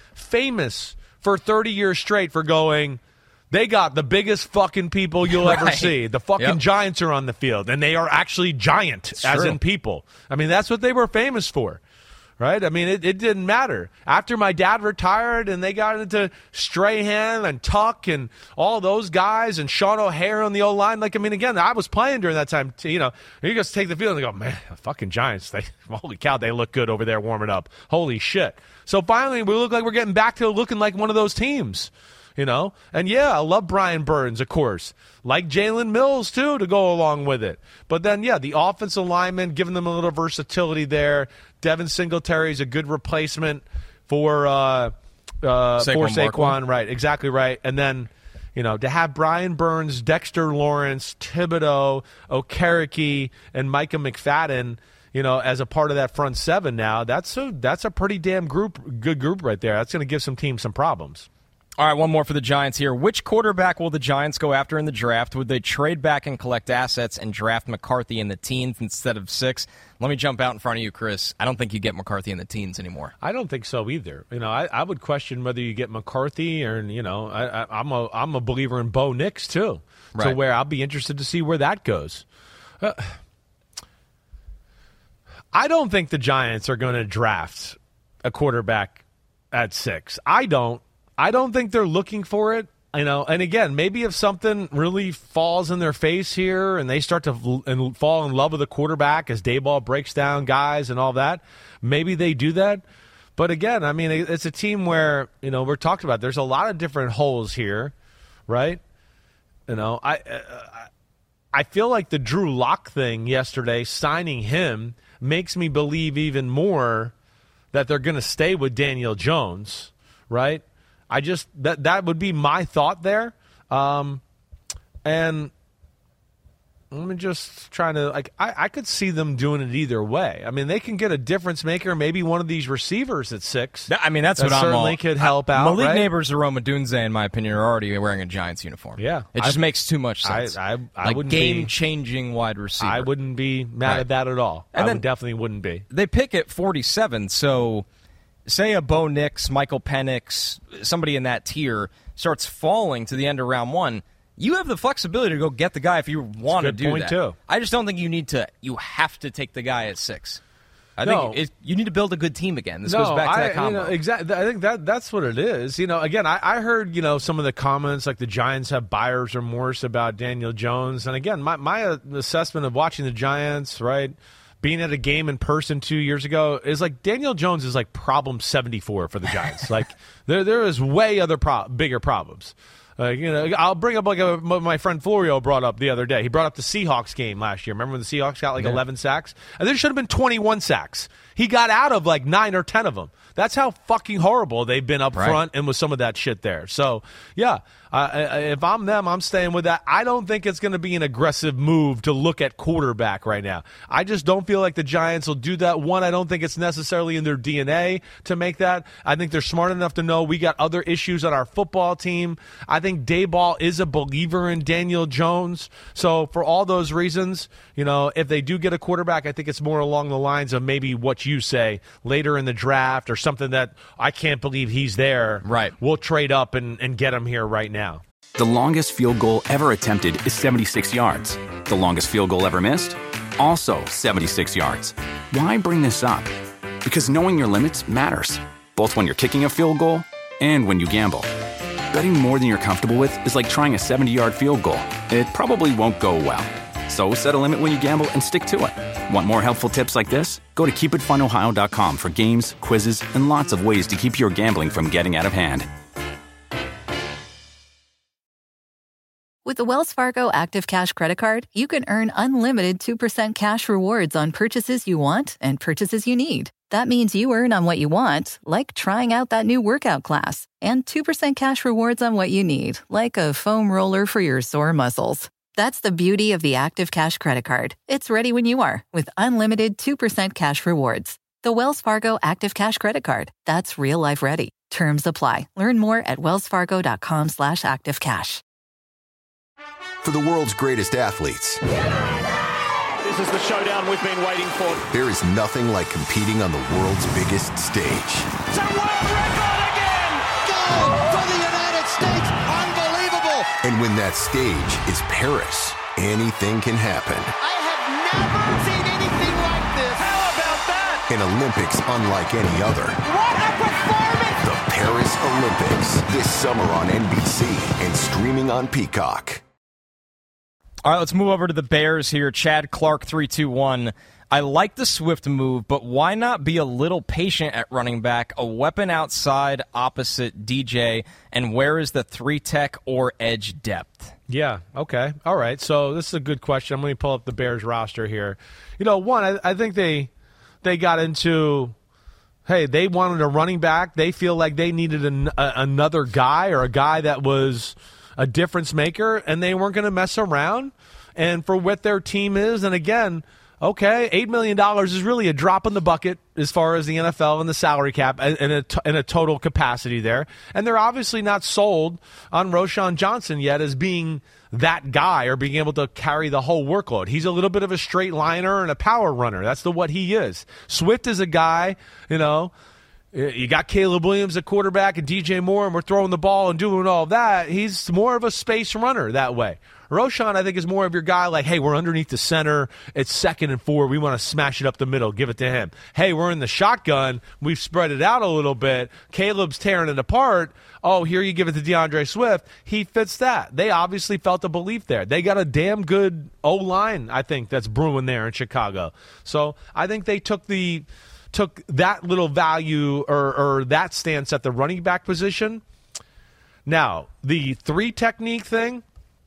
famous for 30 years straight for going, they got the biggest fucking people you'll ever see. The fucking Giants are on the field, and they are actually giant, as in people. I mean, that's what they were famous for, right? I mean, it didn't matter. After my dad retired and they got into Strahan and Tuck and all those guys and Sean O'Hare on the O-line, again, I was playing during that time. You just take the field and go, man, the fucking Giants, holy cow, they look good over there warming up. Holy shit. So finally, we look like we're getting back to looking like one of those teams. And yeah, I love Brian Burns, of course. Like Jalen Mills, too, to go along with it. But then, yeah, the offensive linemen, giving them a little versatility there. Devin Singletary is a good replacement for Saquon. Right, exactly right. And then, to have Brian Burns, Dexter Lawrence, Thibodeau, Okereke, and Micah McFadden, as a part of that front seven now, that's a pretty damn good group right there. That's going to give some teams some problems. All right, one more for the Giants here. Which quarterback will the Giants go after in the draft? Would they trade back and collect assets and draft McCarthy in the teens instead of 6? Let me jump out in front of you, Chris. I don't think you get McCarthy in the teens anymore. I don't think so either. I would question whether you get McCarthy or, I'm a believer in Bo Nix too. Right. So where I'll be interested to see where that goes. I don't think the Giants are going to draft a quarterback at 6. I don't think they're looking for it. And again, maybe if something really falls in their face here and they start to fall in love with the quarterback as Daboll breaks down guys and all that, maybe they do that. But again, I mean, it's a team where, we're talking about there's a lot of different holes here, right? I feel like the Drew Lock thing yesterday, signing him, makes me believe even more that they're going to stay with Daniel Jones, right? That would be my thought there. And I'm just trying to, I could see them doing it either way. I mean, they can get a difference maker, maybe one of these receivers at 6. I mean, that's what certainly could help out. Malik right? Neighbors or Roma Dunze, in my opinion, are already wearing a Giants uniform. Yeah. It just makes too much sense. I wouldn't game-changing wide receiver. I wouldn't be mad at that at all. Definitely wouldn't be. They pick at 47, so say a Bo Nix, Michael Penix, somebody in that tier starts falling to the end of round 1, you have the flexibility to go get the guy if you want to do point that. Too. I just don't think you have to take the guy at 6. I think you need to build a good team again. This goes back to that combo. Exactly. I think that's what it is. Again, I heard, some of the comments like the Giants have buyer's remorse about Daniel Jones. And again, my assessment of watching the Giants, right, being at a game in person 2 years ago is like Daniel Jones is like problem 74 for the Giants. Like there is way bigger problems. I'll bring up what my friend Florio brought up the other day. He brought up the Seahawks game last year. Remember when the Seahawks got 11 sacks? And there should have been 21 sacks. He got out of 9 or 10 of them. That's how fucking horrible they've been up front and with some of that shit there. So, yeah, if I'm them, I'm staying with that. I don't think it's going to be an aggressive move to look at quarterback right now. I just don't feel like the Giants will do that. One, I don't think it's necessarily in their DNA to make that. I think they're smart enough to know we got other issues on our football team. I think Daboll is a believer in Daniel Jones. So for all those reasons, if they do get a quarterback, I think it's more along the lines of maybe what you say later in the draft or something that I can't believe he's there. Right. We'll trade up and get him here right now. The longest field goal ever attempted is 76 yards. The longest field goal ever missed? Also 76 yards. Why bring this up? Because knowing your limits matters, both when you're kicking a field goal and when you gamble. Betting more than you're comfortable with is like trying a 70-yard field goal. It probably won't go well. So set a limit when you gamble and stick to it. Want more helpful tips like this? Go to keepitfunohio.com for games, quizzes, and lots of ways to keep your gambling from getting out of hand. With the Wells Fargo Active Cash Credit Card, you can earn unlimited 2% cash rewards on purchases you want and purchases you need. That means you earn on what you want, like trying out that new workout class, and 2% cash rewards on what you need, like a foam roller for your sore muscles. That's the beauty of the Active Cash Credit Card. It's ready when you are, with unlimited 2% cash rewards. The Wells Fargo Active Cash Credit Card. That's real life ready. Terms apply. Learn more at wellsfargo.com/activecash. For the world's greatest athletes, this is the showdown we've been waiting for. There is nothing like competing on the world's biggest stage. It's a world record again! Gold for the United States! Unbelievable! And when that stage is Paris, anything can happen. I have never seen anything like this! How about that? An Olympics unlike any other. What a performance! The Paris Olympics, this summer on NBC and streaming on Peacock. All right, let's move over to the Bears here. Chad Clark, 321. I like the Swift move, but why not be a little patient at running back, a weapon outside opposite DJ, and where is the 3-tech or edge depth? Yeah, okay. All right, so this is a good question. I'm going to pull up the Bears roster here. One, I think they got into, hey, they wanted a running back. They feel like they needed another guy or a guy that was a difference maker, and they weren't going to mess around. And for what their team is, and again, okay, $8 million is really a drop in the bucket as far as the NFL and the salary cap in a total capacity there. And they're obviously not sold on Roschon Johnson yet as being that guy or being able to carry the whole workload. He's a little bit of a straight liner and a power runner. That's what he is. Swift is a guy, You got Caleb Williams at quarterback and DJ Moore, and we're throwing the ball and doing all that. He's more of a space runner that way. Roschon, I think, is more of your guy like, hey, we're underneath the center. It's 2nd and 4. We want to smash it up the middle. Give it to him. Hey, we're in the shotgun. We've spread it out a little bit. Caleb's tearing it apart. Oh, here you give it to DeAndre Swift. He fits that. They obviously felt a belief there. They got a damn good O-line, I think, that's brewing there in Chicago. So I think they took that little value or that stance at the running back position. Now, the 3 technique thing,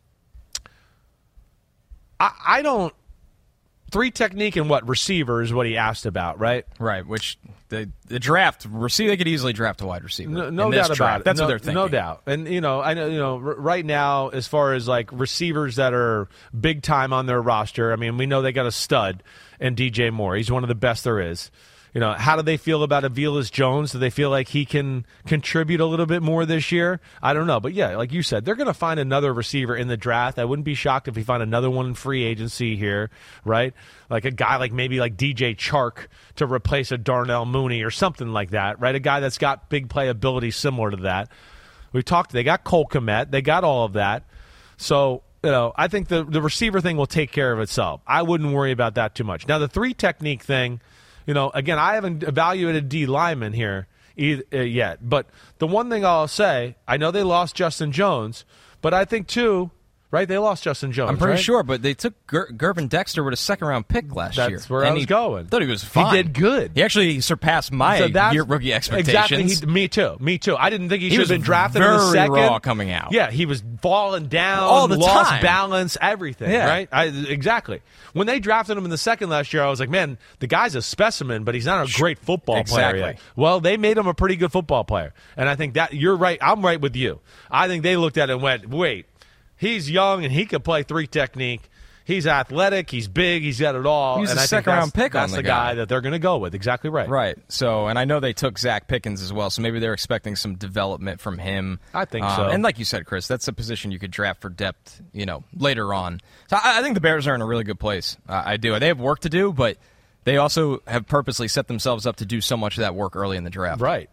I don't. 3 technique and what receiver is what he asked about, right? Right. Which the draft receiver, they could easily draft a wide receiver. No doubt about it. That's what they're thinking. No doubt. And I know right now, as far as like receivers that are big time on their roster, I mean, we know they got a stud in DJ Moore. He's one of the best there is. How do they feel about Aviles Jones? Do they feel like he can contribute a little bit more this year? I don't know. But, yeah, like you said, they're going to find another receiver in the draft. I wouldn't be shocked if we find another one in free agency here, right? Like a guy like maybe like DJ Chark to replace a Darnell Mooney or something like that, right? A guy that's got big playability similar to that. They got Cole Kmet. They got all of that. So, I think the receiver thing will take care of itself. I wouldn't worry about that too much. Now, the 3 technique thing, again, I haven't evaluated D lineman here yet. But the one thing I'll say, I know they lost Justin Jones, but I think, too, right, they lost Justin Jones, I'm pretty right? sure, but they took Gervin Dexter with a 2nd-round pick last year. That's where I was going. Thought he was fine. He did good. He actually surpassed my rookie expectations. Exactly. Me too. I didn't think he should have been drafted in the very 2nd. raw coming out. Yeah, he was falling down, all the lost time. balance, everything, right? Exactly. When they drafted him in the 2nd last year, I was like, man, the guy's a specimen, but he's not a great football player yet. Well, they made him a pretty good football player. And I think that you're right. I'm right with you. I think they looked at it and went, wait, he's young and he could play 3 technique. He's athletic. He's big. He's got it all. He's and a 2nd-round pick. That's on the guy that they're going to go with. Exactly right. Right. So, and I know they took Zach Pickens as well. So maybe they're expecting some development from him. I think so. And like you said, Chris, that's a position you could draft for depth. Later on. So I think the Bears are in a really good place. I do. They have work to do, but they also have purposely set themselves up to do so much of that work early in the draft. Right.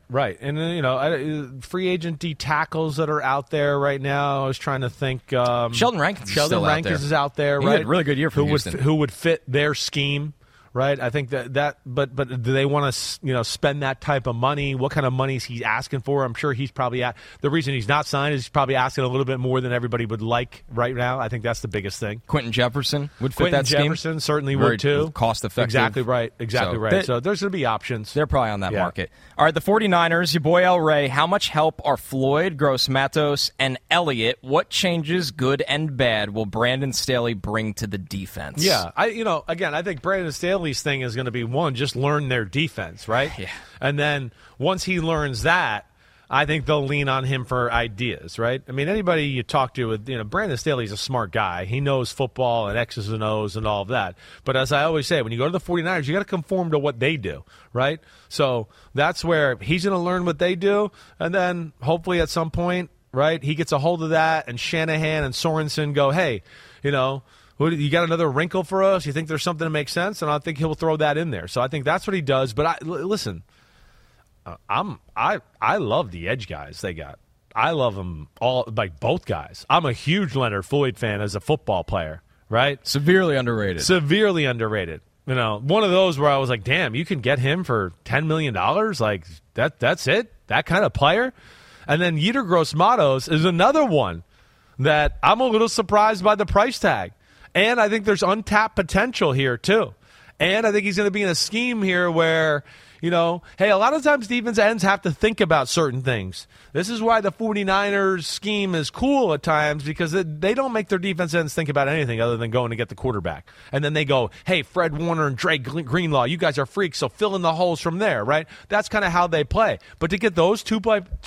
And, free agent D tackles that are out there right now. I was trying to think. Sheldon Rankins is out there, right? He had a really good year for Houston. Who would fit their scheme, right? I think but do they want to, spend that type of money? What kind of money is he asking for? I'm sure he's probably the reason he's not signed is he's probably asking a little bit more than everybody would like right now. I think that's the biggest thing. Quentin Jefferson would fit that scheme. Quentin Jefferson certainly Very would too. Cost effective. Exactly right. So there's going to be options. They're probably on that market. All right, the 49ers, your boy El Rey. How much help are Floyd, Gross-Matos, and Elliott? What changes, good and bad, will Brandon Staley bring to the defense? Yeah, I think Brandon Staley's thing is going to be one, just learn their defense, right? Yeah. And then once he learns that, I think they'll lean on him for ideas, right? I mean, anybody you talk to with, Brandon Staley's a smart guy. He knows football and X's and O's and all of that. But as I always say, when you go to the 49ers, you got to conform to what they do, right? So that's where he's going to learn what they do. And then hopefully at some point, right, he gets a hold of that and Shanahan and Sorensen go, hey, you got another wrinkle for us? You think there's something that makes sense? And I think he'll throw that in there. So I think that's what he does. But listen, I love the edge guys they got. I love them all, like both guys. I'm a huge Leonard Floyd fan as a football player, right? Severely underrated. One of those where I was like, damn, you can get him for $10 million? Like, that's it? That kind of player? And then Yetur Gross-Matos is another one that I'm a little surprised by the price tag. And I think there's untapped potential here, too. And I think he's going to be in a scheme here where, hey, a lot of times defense ends have to think about certain things. This is why the 49ers scheme is cool at times because they don't make their defense ends think about anything other than going to get the quarterback. And then they go, hey, Fred Warner and Dre Greenlaw, you guys are freaks, so fill in the holes from there, right? That's kind of how they play. But to get those two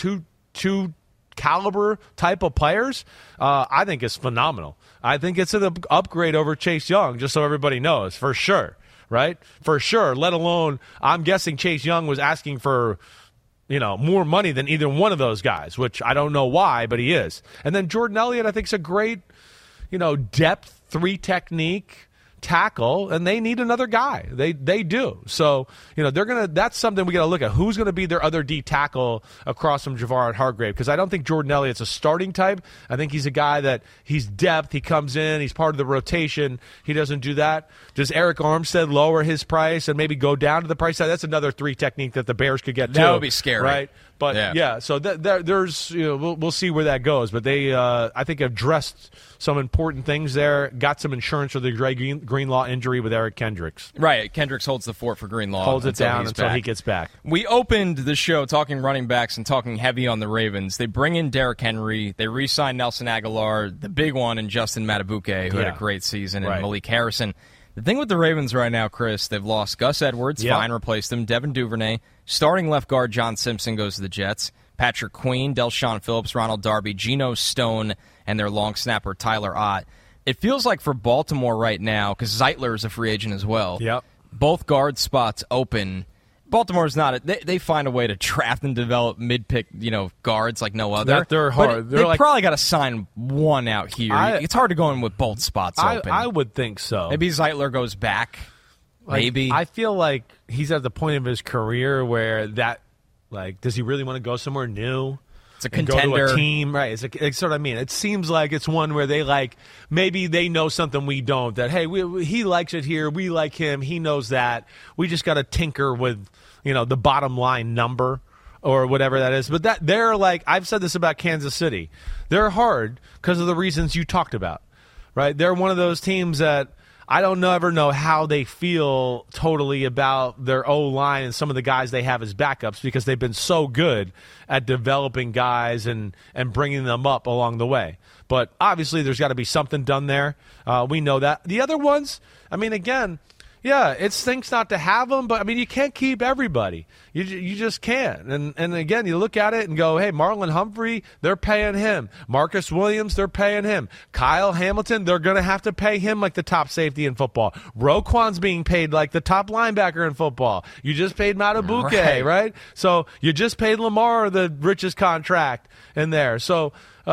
caliber type of players, I think is phenomenal. I think it's an upgrade over Chase Young, just so everybody knows, for sure, right? For sure, let alone I'm guessing Chase Young was asking for, more money than either one of those guys, which I don't know why, but he is. And then Jordan Elliott, I think, is a great, depth 3 technique tackle, and they need another guy. They do. So, that's something we got to look at. Who's going to be their other D tackle across from Javon Hargrave? Because I don't think Jordan Elliott's a starting type. I think he's a guy that he's depth. He comes in. He's part of the rotation. He doesn't do that. Does Eric Armstead lower his price and maybe go down to the price? That's another 3 technique that the Bears could get to. That would be scary. Right? But, so there's we'll see where that goes. But they, I think, addressed some important things there, got some insurance for the Greenlaw injury with Eric Kendricks. Right. Kendricks holds the fort for Greenlaw. Holds it down until he gets back. We opened the show talking running backs and talking heavy on the Ravens. They bring in Derrick Henry. They re-sign Nelson Aguilar, the big one, and Justin Matabuke, who had a great season, and Malik Harrison. The thing with the Ravens right now, Chris, they've lost Gus Edwards. Fine, replaced him. Devin Duvernay. Starting left guard John Simpson goes to the Jets. Patrick Queen, Delshon Phillips, Ronald Darby, Geno Stone, and their long snapper Tyler Ott. It feels like for Baltimore right now, because Zeitler is a free agent as well. Yep. Both guard spots open. Baltimore's not. They find a way to draft and develop mid-pick, guards like no other. They're hard. They probably got to sign one out here. It's hard to go in with both spots open. I would think so. Maybe Zeitler goes back. Maybe. I feel like he's at the point of his career where that, does he really want to go somewhere new? It's a contender. Go to a team, right? It's what I mean. It seems like it's one where they maybe they know something we don't. That hey, he likes it here, we like him, he knows that. We just got to tinker with the bottom line number or whatever that is. But that they're I've said this about Kansas City. They're hard because of the reasons you talked about, right? They're one of those teams that I don't ever know how they feel totally about their O-line and some of the guys they have as backups because they've been so good at developing guys and bringing them up along the way. But obviously there's got to be something done there. We know that. The other ones, again, it stinks not to have them, but, you can't keep everybody. You just can't. And again, you look at it and go, hey, Marlon Humphrey, they're paying him. Marcus Williams, they're paying him. Kyle Hamilton, they're going to have to pay him like the top safety in football. Roquan's being paid like the top linebacker in football. You just paid Matabuke, right? So you just paid Lamar the richest contract in there. So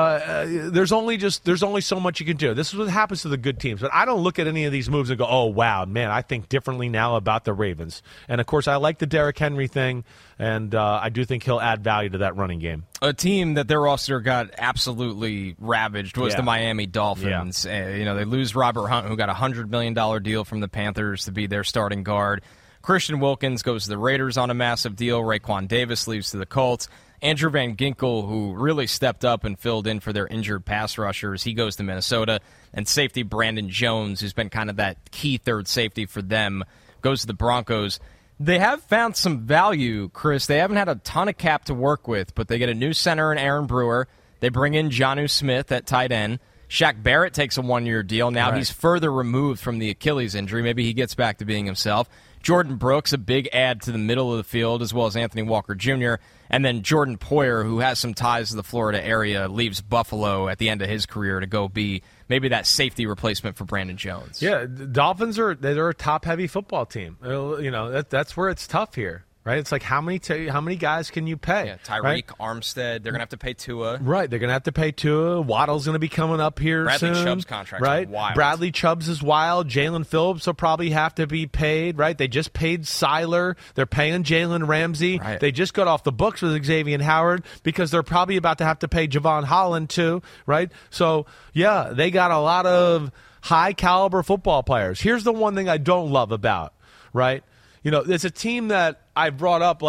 there's only so much you can do. This is what happens to the good teams. But I don't look at any of these moves and go, oh, wow, man, I think differently now about the Ravens. And, of course, I like the Derrick Henry thing, and I do think he'll add value to that running game. A team that their roster got absolutely ravaged was the Miami Dolphins. Yeah. They lose Robert Hunt, who got a $100 million deal from the Panthers to be their starting guard. Christian Wilkins goes to the Raiders on a massive deal. Raekwon Davis leaves to the Colts. Andrew Van Ginkel, who really stepped up and filled in for their injured pass rushers, he goes to Minnesota. And safety Brandon Jones, who's been kind of that key third safety for them, goes to the Broncos. They have found some value, Chris. They haven't had a ton of cap to work with, but they get a new center in Aaron Brewer. They bring in Jonnu Smith at tight end. Shaq Barrett takes a one-year deal. Now he's further removed from the Achilles injury. Maybe he gets back to being himself. Jordan Brooks, a big add to the middle of the field, as well as Anthony Walker Jr. And then Jordan Poyer, who has some ties to the Florida area, leaves Buffalo at the end of his career to go be maybe that safety replacement for Brandon Jones. Yeah, the Dolphins they're a top-heavy football team. That's where it's tough here. Right, it's like how many guys can you pay? Yeah, Tyreek, right? Armstead, they're going to have to pay Tua. Right, they're going to have to pay Tua. Waddle's going to be coming up here Bradley soon. Chubb's contract right? is wild. Bradley Chubb's is wild. Jalen Phillips will probably have to be paid. Right, they just paid Seiler. They're paying Jalen Ramsey. Right. They just got off the books with Xavier Howard because they're probably about to have to pay Javon Holland too. Right, so yeah, they got a lot of high caliber football players. Here's the one thing I don't love about right. It's a team that I brought up,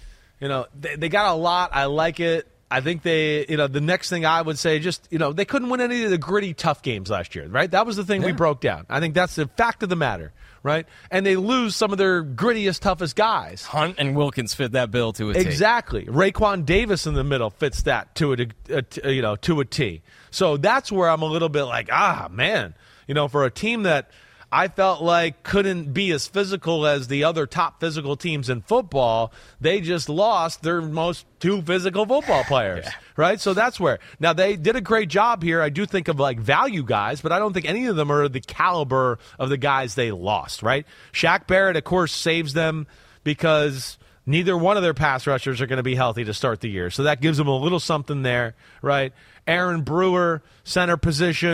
they got a lot. I like it. I think the next thing I would say, they couldn't win any of the gritty, tough games last year, right? That was the thing we broke down. I think that's the fact of the matter, right? And they lose some of their grittiest, toughest guys. Hunt and Wilkins fit that bill to a T. Exactly. Raekwon Davis in the middle fits that to a T. So that's where I'm a little bit like, man, for a team that I felt like couldn't be as physical as the other top physical teams in football, they just lost their most two physical football players, right? So that's where. Now, they did a great job here. I do think of value guys, but I don't think any of them are the caliber of the guys they lost, right? Shaq Barrett, of course, saves them because neither one of their pass rushers are going to be healthy to start the year. So that gives them a little something there, right? Aaron Brewer, center position.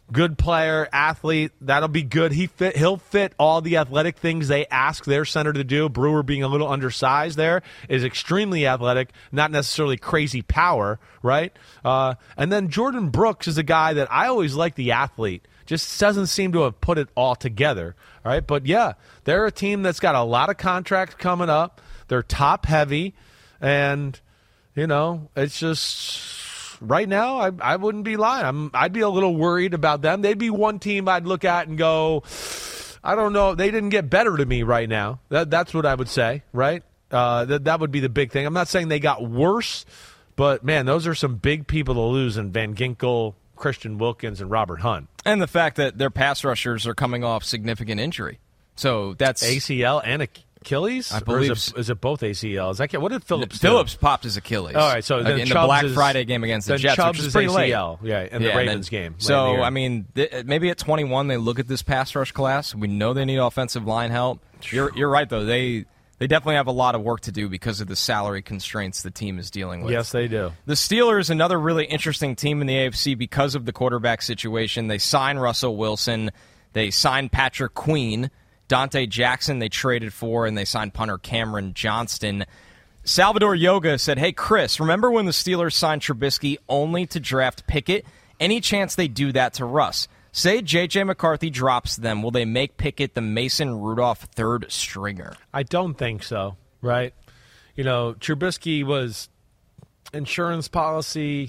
good player, athlete. That'll be good. He'll fit all the athletic things they ask their center to do. Brewer being a little undersized there is extremely athletic, not necessarily crazy power, right? And then Jordan Brooks is a guy that I always like the athlete. Just doesn't seem to have put it all together, all right? But, yeah, they're a team that's got a lot of contracts coming up. They're top-heavy, and, it's just – right now, I wouldn't be lying. I'd be a little worried about them. They'd be one team I'd look at and go, I don't know. They didn't get better to me right now. That's what I would say, right? That would be the big thing. I'm not saying they got worse, but, man, those are some big people to lose in Van Ginkel, Christian Wilkins, and Robert Hunt. And the fact that their pass rushers are coming off significant injury. So that's ACL and Achilles? I believe. Or is it both ACLs? What did Phillips do? Phillips popped his Achilles. All right, so in the Black Friday game against the Jets, Chubbs which is pretty ACL, late. in the Ravens game. So, I mean, maybe at 21 they look at this pass rush class. We know they need offensive line help. You're right, though. They definitely have a lot of work to do because of the salary constraints the team is dealing with. Yes, they do. The Steelers, another really interesting team in the AFC because of the quarterback situation. They signed Russell Wilson. They signed Patrick Queen. Dante Jackson they traded for, and they signed punter Cameron Johnston. Salvador Yoga said, hey, Chris, remember when the Steelers signed Trubisky only to draft Pickett? Any chance they do that to Russ? Say J.J. McCarthy drops them. Will they make Pickett the Mason Rudolph third stringer? I don't think so, right? Trubisky was insurance policy.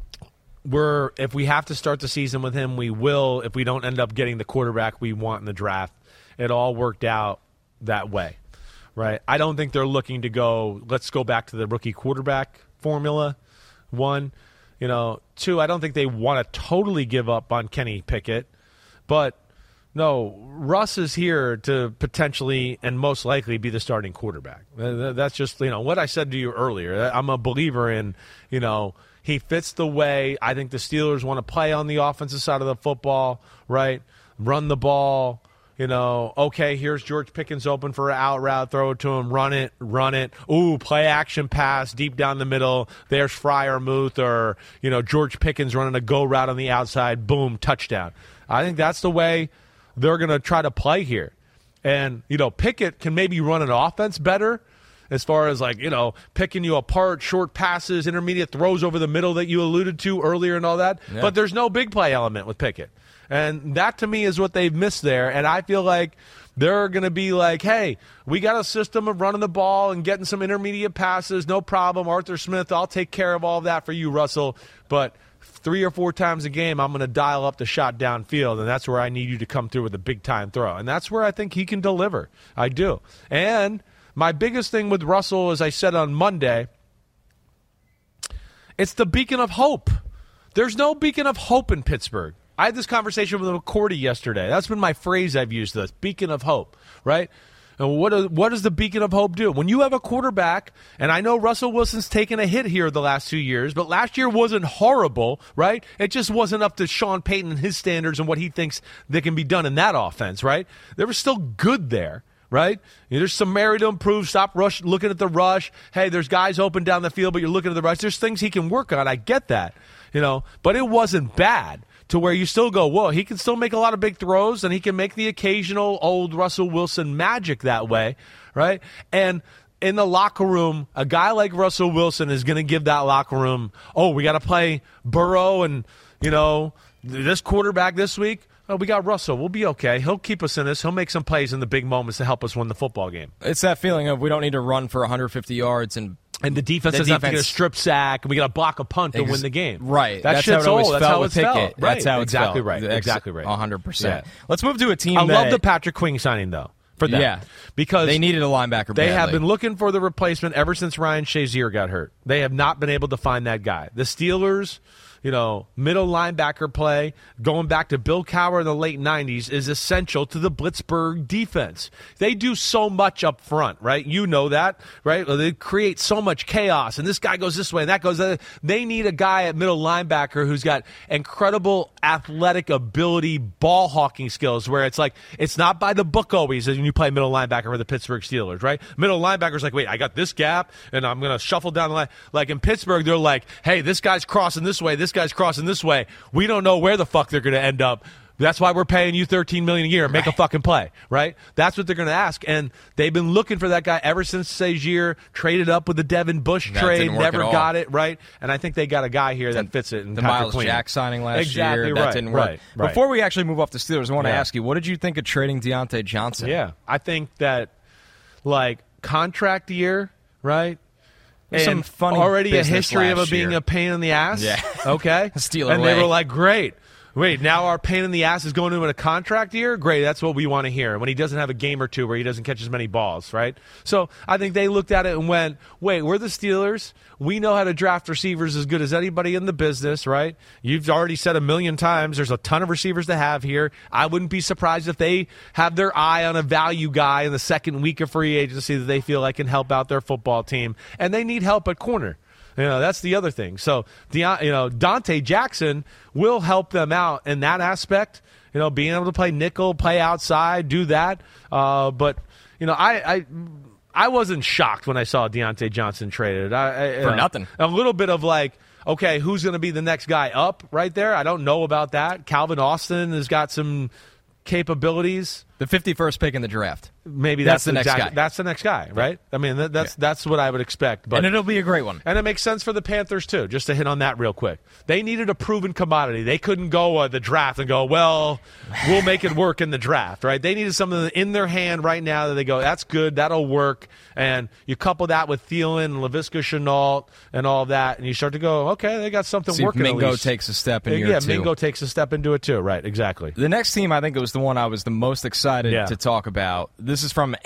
If we have to start the season with him, we will. If we don't end up getting the quarterback we want in the draft, it all worked out that way, right? I don't think they're looking to go, let's go back to the rookie quarterback formula, one. Two, I don't think they want to totally give up on Kenny Pickett. But, no, Russ is here to potentially and most likely be the starting quarterback. That's just, what I said to you earlier. I'm a believer in, he fits the way I think the Steelers want to play on the offensive side of the football, right? Run the ball. Okay, here's George Pickens open for an out route, throw it to him, run it. Ooh, play action pass deep down the middle. There's Freiermuth or, George Pickens running a go route on the outside, boom, touchdown. I think that's the way they're going to try to play here. And, Pickett can maybe run an offense better as far as, picking you apart, short passes, intermediate throws over the middle that you alluded to earlier and all that. Yeah. But there's no big play element with Pickett. And that, to me, is what they've missed there. And I feel like they're going to be like, hey, we got a system of running the ball and getting some intermediate passes. No problem. Arthur Smith, I'll take care of all of that for you, Russell. But 3 or 4 times a game, I'm going to dial up the shot downfield, and that's where I need you to come through with a big-time throw. And that's where I think he can deliver. I do. And my biggest thing with Russell, as I said on Monday, it's the beacon of hope. There's no beacon of hope in Pittsburgh. I had this conversation with McCourty yesterday. That's been my phrase I've used, this beacon of hope, right? And what does the beacon of hope do? When you have a quarterback, and I know Russell Wilson's taken a hit here the last 2 years, but last year wasn't horrible, right? It just wasn't up to Sean Payton and his standards and what he thinks that can be done in that offense, right? They were still good there, right? There's some area to improve. Stop looking at the rush. Hey, there's guys open down the field, but you're looking at the rush. There's things he can work on. I get that, but it wasn't bad. To where you still go, whoa, he can still make a lot of big throws, and he can make the occasional old Russell Wilson magic that way, right? And in the locker room, a guy like Russell Wilson is going to give that locker room, we got to play Burrow and, this quarterback this week. Oh, we got Russell. We'll be okay. He'll keep us in this. He'll make some plays in the big moments to help us win the football game. It's that feeling of we don't need to run for 150 yards and the defense doesn't have to get a strip sack, and we got to block a punt to win the game. Right. That's how it always felt with Pickett. Right. That's how it's exactly right. Exactly right. 100%. Yeah. Let's move to a team I love the Patrick Queen signing, though, for them. Yeah. Because they needed a linebacker badly. They have been looking for the replacement ever since Ryan Shazier got hurt. They have not been able to find that guy. The Steelers, middle linebacker play, going back to Bill Cowher in the late 90s, is essential to the Blitzburg defense. They do so much up front, right? You know that, right? They create so much chaos, and this guy goes this way, and that goes that way. They need a guy at middle linebacker who's got incredible athletic ability, ball hawking skills, where it's like, it's not by the book always when you play middle linebacker for the Pittsburgh Steelers, right? Middle linebacker's like, wait, I got this gap, and I'm going to shuffle down the line. Like in Pittsburgh, they're like, hey, this guy's crossing this way, this this guy's crossing this way. We don't know where the fuck they're going to end up. That's why we're paying you $13 million a year. Make a fucking play, right? That's what they're going to ask. And they've been looking for that guy ever since Shazier traded up with the Devin Bush trade, never got it, right? And I think they got a guy here that fits it. The Miles Jack signing last year, that didn't work. Right. Before we actually move off the Steelers, I want to ask you, what did you think of trading Deontay Johnson? Yeah, I think that, like, contract year, right? And some funny already a history of it being a pain in the ass. Yeah. Okay. Steeler and way. they were like, great. Wait, now our pain in the ass is going into a contract year? Great, that's what we want to hear. When he doesn't have a game or two where he doesn't catch as many balls, right? So I think they looked at it and went, wait, we're the Steelers. We know how to draft receivers as good as anybody in the business, right? You've already said 1,000,000 times there's a ton of receivers to have here. I wouldn't be surprised if they have their eye on a value guy in the second week of free agency that they feel like can help out their football team. And they need help at corner. That's the other thing. So, Dante Jackson will help them out in that aspect, being able to play nickel, play outside, do that. But, I wasn't shocked when I saw Deontay Johnson traded. For nothing. A little bit of like, okay, who's going to be the next guy up right there? I don't know about that. Calvin Austin has got some capabilities. The 51st pick in the draft. Maybe that's the next guy. That's the next guy, right? I mean, that's what I would expect. But, and it'll be a great one. And it makes sense for the Panthers, too, just to hit on that real quick. They needed a proven commodity. They couldn't go the draft and go, well, we'll make it work in the draft, right? They needed something in their hand right now that they go, that's good, that'll work. And you couple that with Thielen and Laviska Shenault and all that, and you start to go, okay, they got something working. Mingo takes a step in year two. Mingo takes a step into it, too. Right, exactly. The next team, I think it was the one I was the most excited to talk about. This is from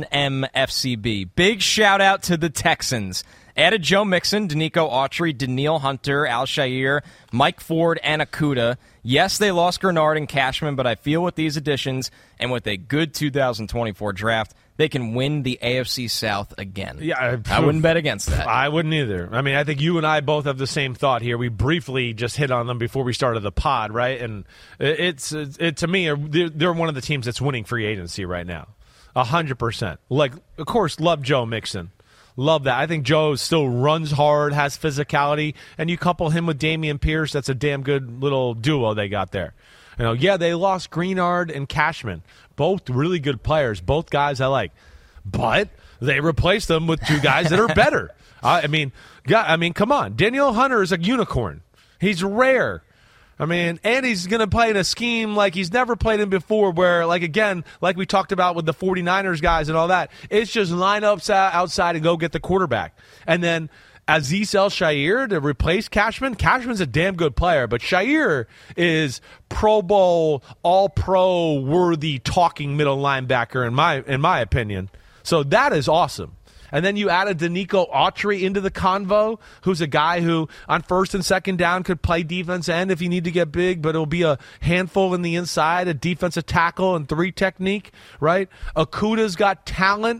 NMFCB. Big shout out to the Texans. Added Joe Mixon, Danico Autry, Danielle Hunter, Al-Shaair, Mike Ford, and Okudah. Yes, they lost Grenard and Cashman, but I feel with these additions and with a good 2024 draft, they can win the AFC South again. Yeah, I wouldn't bet against that. I wouldn't either. I mean, I think you and I both have the same thought here. We briefly just hit on them before we started the pod, right? And it's to me, they're one of the teams that's winning free agency right now. 100%. Like, of course, love Joe Mixon. Love that. I think Joe still runs hard, has physicality, and you couple him with Dameon Pierce, that's a damn good little duo they got there. They lost Greenard and Cashman. Both really good players, both guys I like. But they replaced them with two guys that are better. I mean, come on. Danielle Hunter is a unicorn. He's rare. And he's going to play in a scheme like he's never played in before where, like we talked about with the 49ers guys and all that, it's just line up outside and go get the quarterback. And then Azeez El-Shaair to replace Cashman. Cashman's a damn good player, but Shaair is Pro Bowl, all-pro worthy talking middle linebacker in my opinion. So that is awesome. And then you added Danico Autry into the convo, who's a guy who on first and second down could play defense end if you need to get big, but it'll be a handful in the inside, a defensive tackle and 3 technique, right? Okudah's got talent,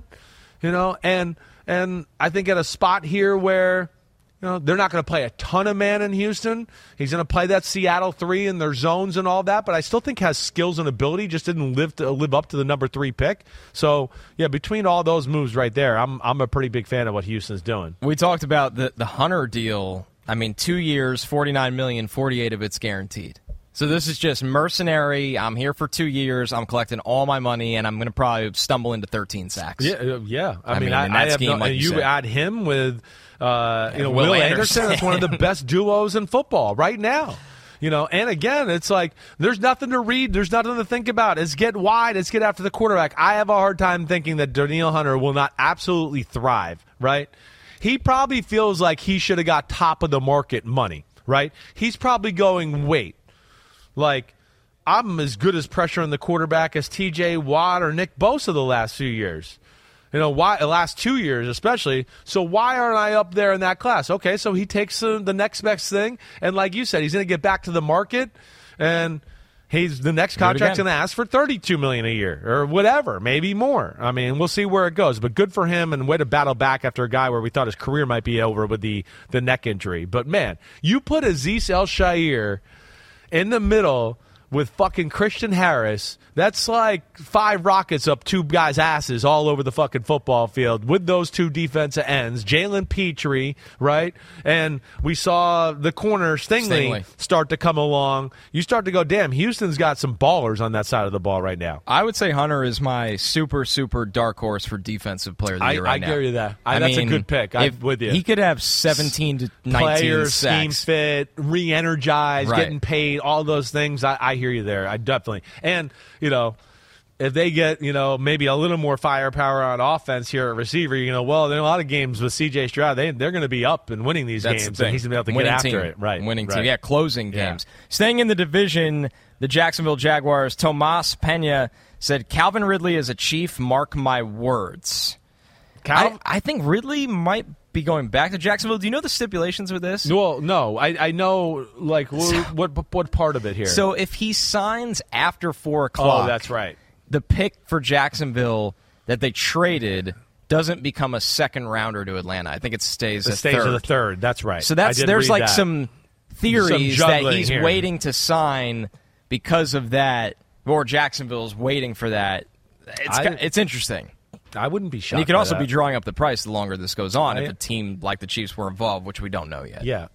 and I think at a spot here where they're not going to play a ton of man in Houston. He's going to play that Seattle 3 in their zones and all that, but I still think has skills and ability, just didn't live up to the number 3 pick. So, yeah, between all those moves right there, I'm a pretty big fan of what Houston's doing. We talked about the Hunter deal. 2 years, $49 million, 48 of it's guaranteed. So this is just mercenary. I'm here for 2 years. I'm collecting all my money, and I'm going to probably stumble into 13 sacks. Yeah. I mean, I have no, like you add him with Will Anderson. That's one of the best duos in football right now. And again, it's like there's nothing to read. There's nothing to think about. It's get wide. It's get after the quarterback. I have a hard time thinking that Danielle Hunter will not absolutely thrive, right? He probably feels like he should have got top of the market money, right? He's probably going, wait. Like, I'm as good as pressuring the quarterback as T.J. Watt or Nick Bosa the last few years. Why the last 2 years especially. So why aren't I up there in that class? Okay, so he takes the next best thing, and like you said, he's going to get back to the market, and the next contract's going to ask for $32 million a year or whatever, maybe more. We'll see where it goes. But good for him, and way to battle back after a guy where we thought his career might be over with the neck injury. But man, you put Azeez El-Shaair in the middle with fucking Christian Harris, that's like 5 rockets up 2 guys' asses all over the fucking football field with those 2 defensive ends. Jalen Petrie, right? And we saw the corner Stingley start to come along. You start to go, damn, Houston's got some ballers on that side of the ball right now. I would say Hunter is my super, super dark horse for defensive player of the year right now. I hear you that. That's a good pick. I'm with you. He could have 17 to 19 Players, sacks. scheme fit, re-energized, getting paid, all those things. I hear you there. I definitely. And, if they get, maybe a little more firepower on offense here at receiver, well, there are a lot of games with C.J. Stroud. They're going to be up and winning these games, and he's going to be able to get after it. Right. Winning team. Yeah, closing games. Staying in the division, the Jacksonville Jaguars, Tomas Pena said, Calvin Ridley is a Chief, mark my words. I think Ridley might be going back to Jacksonville. Do you know the stipulations with this? Well, no. I know, what part of it here? So if he signs after 4 o'clock. Oh, that's right. The pick for Jacksonville that they traded doesn't become a second rounder to Atlanta. I think it stays as the third. That's right. So there's like some theories that he's waiting to sign because of that, or Jacksonville's waiting for that. It's interesting. I wouldn't be shocked. And he could also be drawing up the price the longer this goes on if a team like the Chiefs were involved, which we don't know yet. Yeah.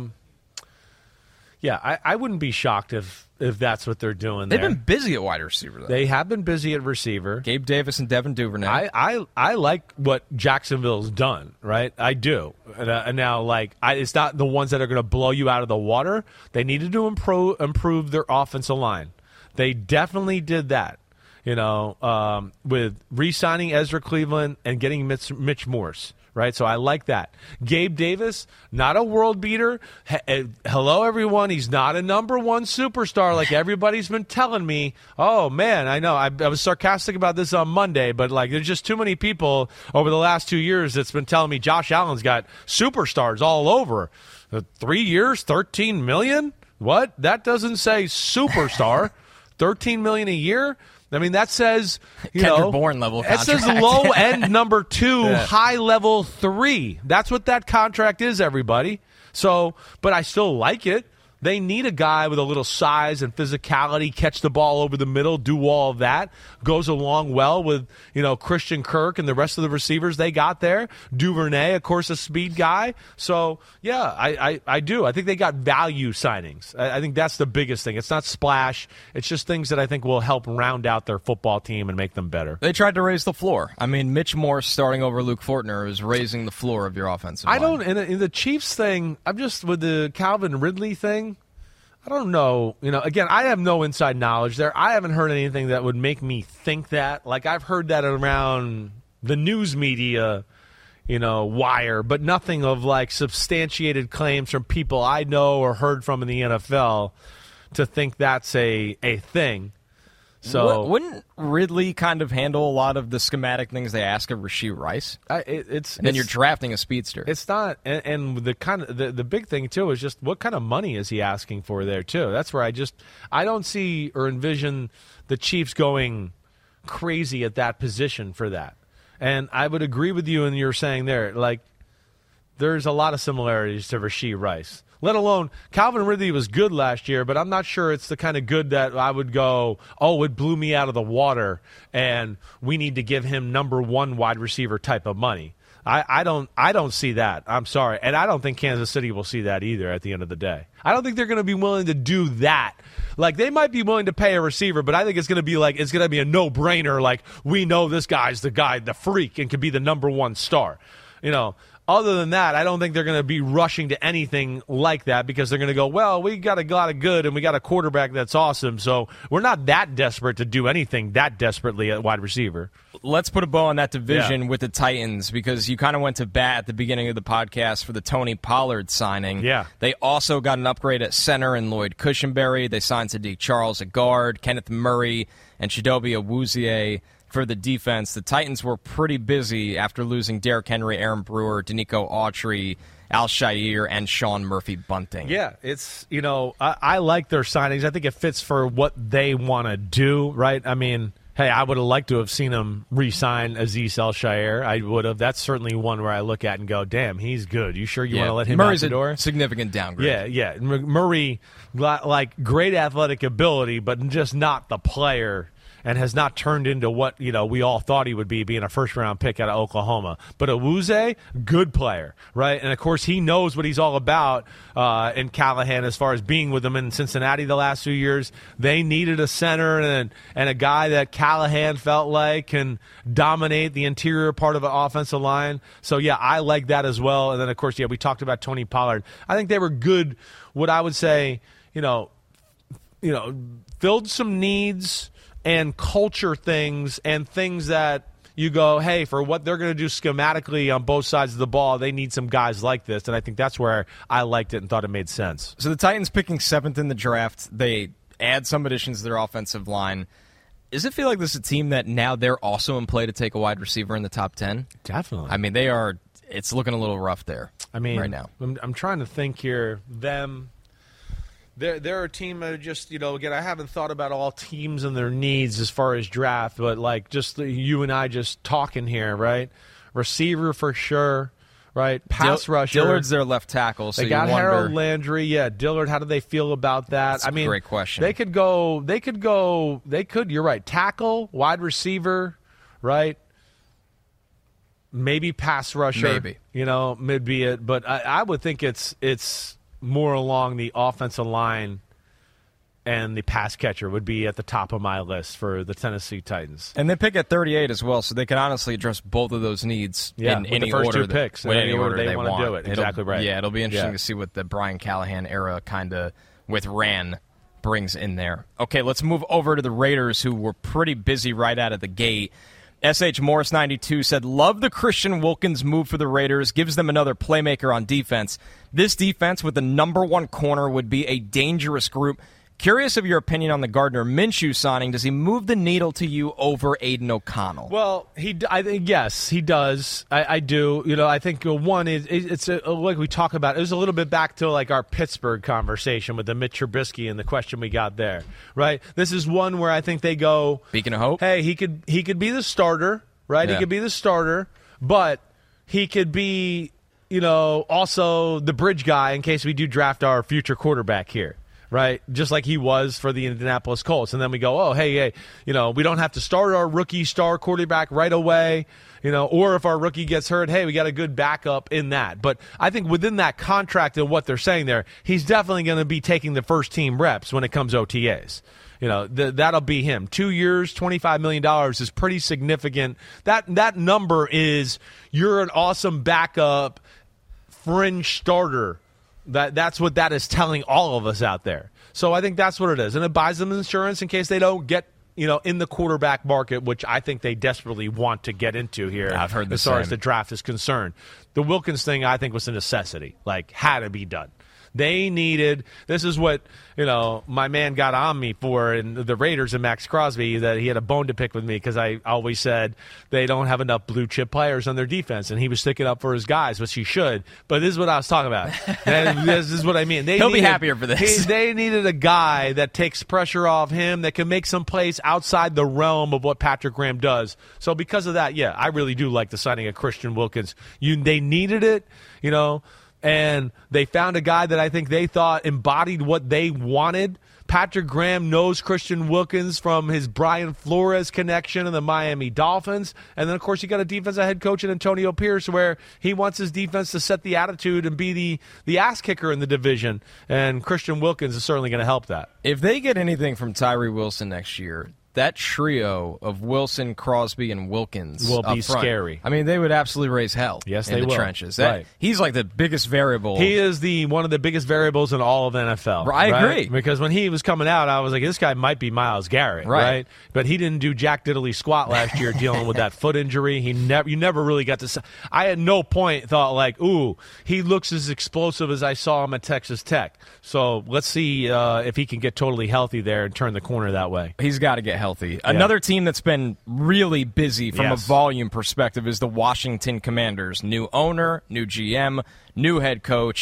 I wouldn't be shocked if that's what they're doing. They've been busy at wide receiver, though. They have been busy at receiver. Gabe Davis and Devin Duvernay. I like what Jacksonville's done, right? I do. And now, it's not the ones that are going to blow you out of the water. They needed to improve their offensive line. They definitely did that. With re-signing Ezra Cleveland and getting Mitch Morse, right? So I like that. Gabe Davis, not a world beater. Hello, everyone. He's not a number 1 superstar like everybody's been telling me. Oh, man, I know. I was sarcastic about this on Monday, but, there's just too many people over the last 2 years that's been telling me Josh Allen's got superstars all over. 3 years, $13 million? What? That doesn't say superstar. $13 million a year? I mean, that says, Kendrick Bourne level contract. That says low end number 2, high level 3. That's what that contract is, everybody. So, but I still like it. They need a guy with a little size and physicality, catch the ball over the middle, do all of that. Goes along well with, Christian Kirk and the rest of the receivers they got there. Duvernay, of course, a speed guy. So, yeah, I do. I think they got value signings. I think that's the biggest thing. It's not splash. It's just things that I think will help round out their football team and make them better. They tried to raise the floor. I mean, Mitch Morse starting over Luke Fortner is raising the floor of your offensive line. In the Chiefs thing, I'm just with the Calvin Ridley thing, I don't know. Again, I have no inside knowledge there. I haven't heard anything that would make me think that. I've heard that around the news media, wire, but nothing of substantiated claims from people I know or heard from in the NFL to think that's a thing. So wouldn't Ridley kind of handle a lot of the schematic things they ask of Rashee Rice? Then you're drafting a speedster. It's not, and the big thing too is just what kind of money is he asking for there too? That's where I don't see or envision the Chiefs going crazy at that position for that. And I would agree with you, and you're saying there, there's a lot of similarities to Rashee Rice. Let alone Calvin Ridley was good last year, but I'm not sure it's the kind of good that I would go, it blew me out of the water, and we need to give him number 1 wide receiver type of money. I don't see that. I'm sorry. And I don't think Kansas City will see that either at the end of the day. I don't think they're going to be willing to do that. They might be willing to pay a receiver, but I think it's going to be a no-brainer. We know this guy's the guy, the freak, and could be the number 1 star. Other than that, I don't think they're going to be rushing to anything like that because they're going to go, well, we got a lot of good and we got a quarterback that's awesome, so we're not that desperate to do anything that desperately at wide receiver. Let's put a bow on that division with the Titans because you kind of went to bat at the beginning of the podcast for the Tony Pollard signing. Yeah. They also got an upgrade at center in Lloyd Cushenberry. They signed Sadiq Charles at guard, Kenneth Murray, and Chidobe Awuzie for the defense. The Titans were pretty busy after losing Derrick Henry, Aaron Brewer, Danico Autry, Al Shire, and Sean Murphy-Bunting. Yeah, it's, I like their signings. I think it fits for what they want to do, right? I mean, Hey, I would have liked to have seen him re-sign Azeez El-Shaair. I would have. That's certainly one where I look at and go, damn, he's good. You sure you want to let him Murray's out the door? A significant downgrade. Yeah. Murray, like, great athletic ability, but just not the player, and has not turned into what, we all thought he would be, being a first-round pick out of Oklahoma. But Awuzie, good player, right? And, of course, he knows what he's all about in Callahan as far as being with them in Cincinnati the last few years. They needed a center and a guy that Callahan felt like can dominate the interior part of an offensive line. So, yeah, I like that as well. And then, of course, we talked about Tony Pollard. I think they were good, what I would say, filled some needs and culture things and things that you go, hey, for what they're going to do schematically on both sides of the ball, they need some guys like this. And I think that's where I liked it and thought it made sense. So the Titans picking 7th in the draft, they add some additions to their offensive line. Does it feel like this is a team that now they're also in play to take a wide receiver in the top 10? Definitely. I mean, it's looking a little rough there right now. I'm trying to think here. They're a team that just, again, I haven't thought about all teams and their needs as far as draft, but like just you and I just talking here, right? Receiver for sure, right? Pass rusher. Dillard's their left tackle, so they got you wonder. Harold Landry. Yeah, Dillard, how do they feel about that? That's a great question. They could, you're right, tackle, wide receiver, right? Maybe pass rusher. Maybe. Maybe it, but I would think it's more along the offensive line, and the pass catcher would be at the top of my list for the Tennessee Titans. And they pick at 38 as well, so they can honestly address both of those needs in any the first order. Two picks, in any order they want to do it. Exactly right. Yeah, it'll be interesting to see what the Brian Callahan era kind of with Ran brings in there. Okay, let's move over to the Raiders, who were pretty busy right out of the gate. S.H. Morris 92 said, love the Christian Wilkins move for the Raiders. Gives them another playmaker on defense. This defense with the number 1 corner would be a dangerous group. Curious of your opinion on the Gardner Minshew signing. Does he move the needle to you over Aiden O'Connell? Well, I think yes, he does. I do. I think one is it's like we talk about. It was a little bit back to like our Pittsburgh conversation with the Mitch Trubisky and the question we got there. Right. This is one where I think they go. Beacon of hope. Hey, he could be the starter. Right. Yeah. He could be the starter, but he could be also the bridge guy in case we do draft our future quarterback here. Right, just like he was for the Indianapolis Colts. And then we go, oh, hey, we don't have to start our rookie star quarterback right away, or if our rookie gets hurt, hey, we got a good backup in that. But I think within that contract and what they're saying there, he's definitely going to be taking the first team reps when it comes OTAs. That'll be him. 2 years, $25 million is pretty significant. That number is you're an awesome backup fringe starter. That's what that is telling all of us out there. So I think that's what it is. And it buys them insurance in case they don't get, in the quarterback market, which I think they desperately want to get into here. Yeah, I've heard the as far same. as the draft is concerned. The Wilkins thing, I think, was a necessity. Like, had to be done. They needed – this is what, my man got on me for in the Raiders and Max Crosby, that he had a bone to pick with me because I always said they don't have enough blue-chip players on their defense, and he was sticking up for his guys, which he should. But this is what I was talking about. And this is what I mean. He'll be happier for this. They needed a guy that takes pressure off him, that can make some plays outside the realm of what Patrick Graham does. So because of that, I really do like the signing of Christian Wilkins. They needed it, and they found a guy that I think they thought embodied what they wanted. Patrick Graham knows Christian Wilkins from his Brian Flores connection and the Miami Dolphins. And then, of course, you got a defensive head coach in Antonio Pierce where he wants his defense to set the attitude and be the ass kicker in the division. And Christian Wilkins is certainly going to help that. If they get anything from Tyree Wilson next year, that trio of Wilson, Crosby, and Wilkins will be front, scary. I mean, they would absolutely raise hell in the trenches. Right. He's like the biggest variable. He is one of the biggest variables in all of NFL. I agree. Because when he was coming out, I was like, this guy might be Myles Garrett, right? But he didn't do jack diddly squat last year dealing with that foot injury. You never really got to – I at no point thought like, ooh, he looks as explosive as I saw him at Texas Tech. So let's see if he can get totally healthy there and turn the corner that way. He's got to get healthy. Another team that's been really busy from a volume perspective is the Washington Commanders. New owner, new GM, new head coach.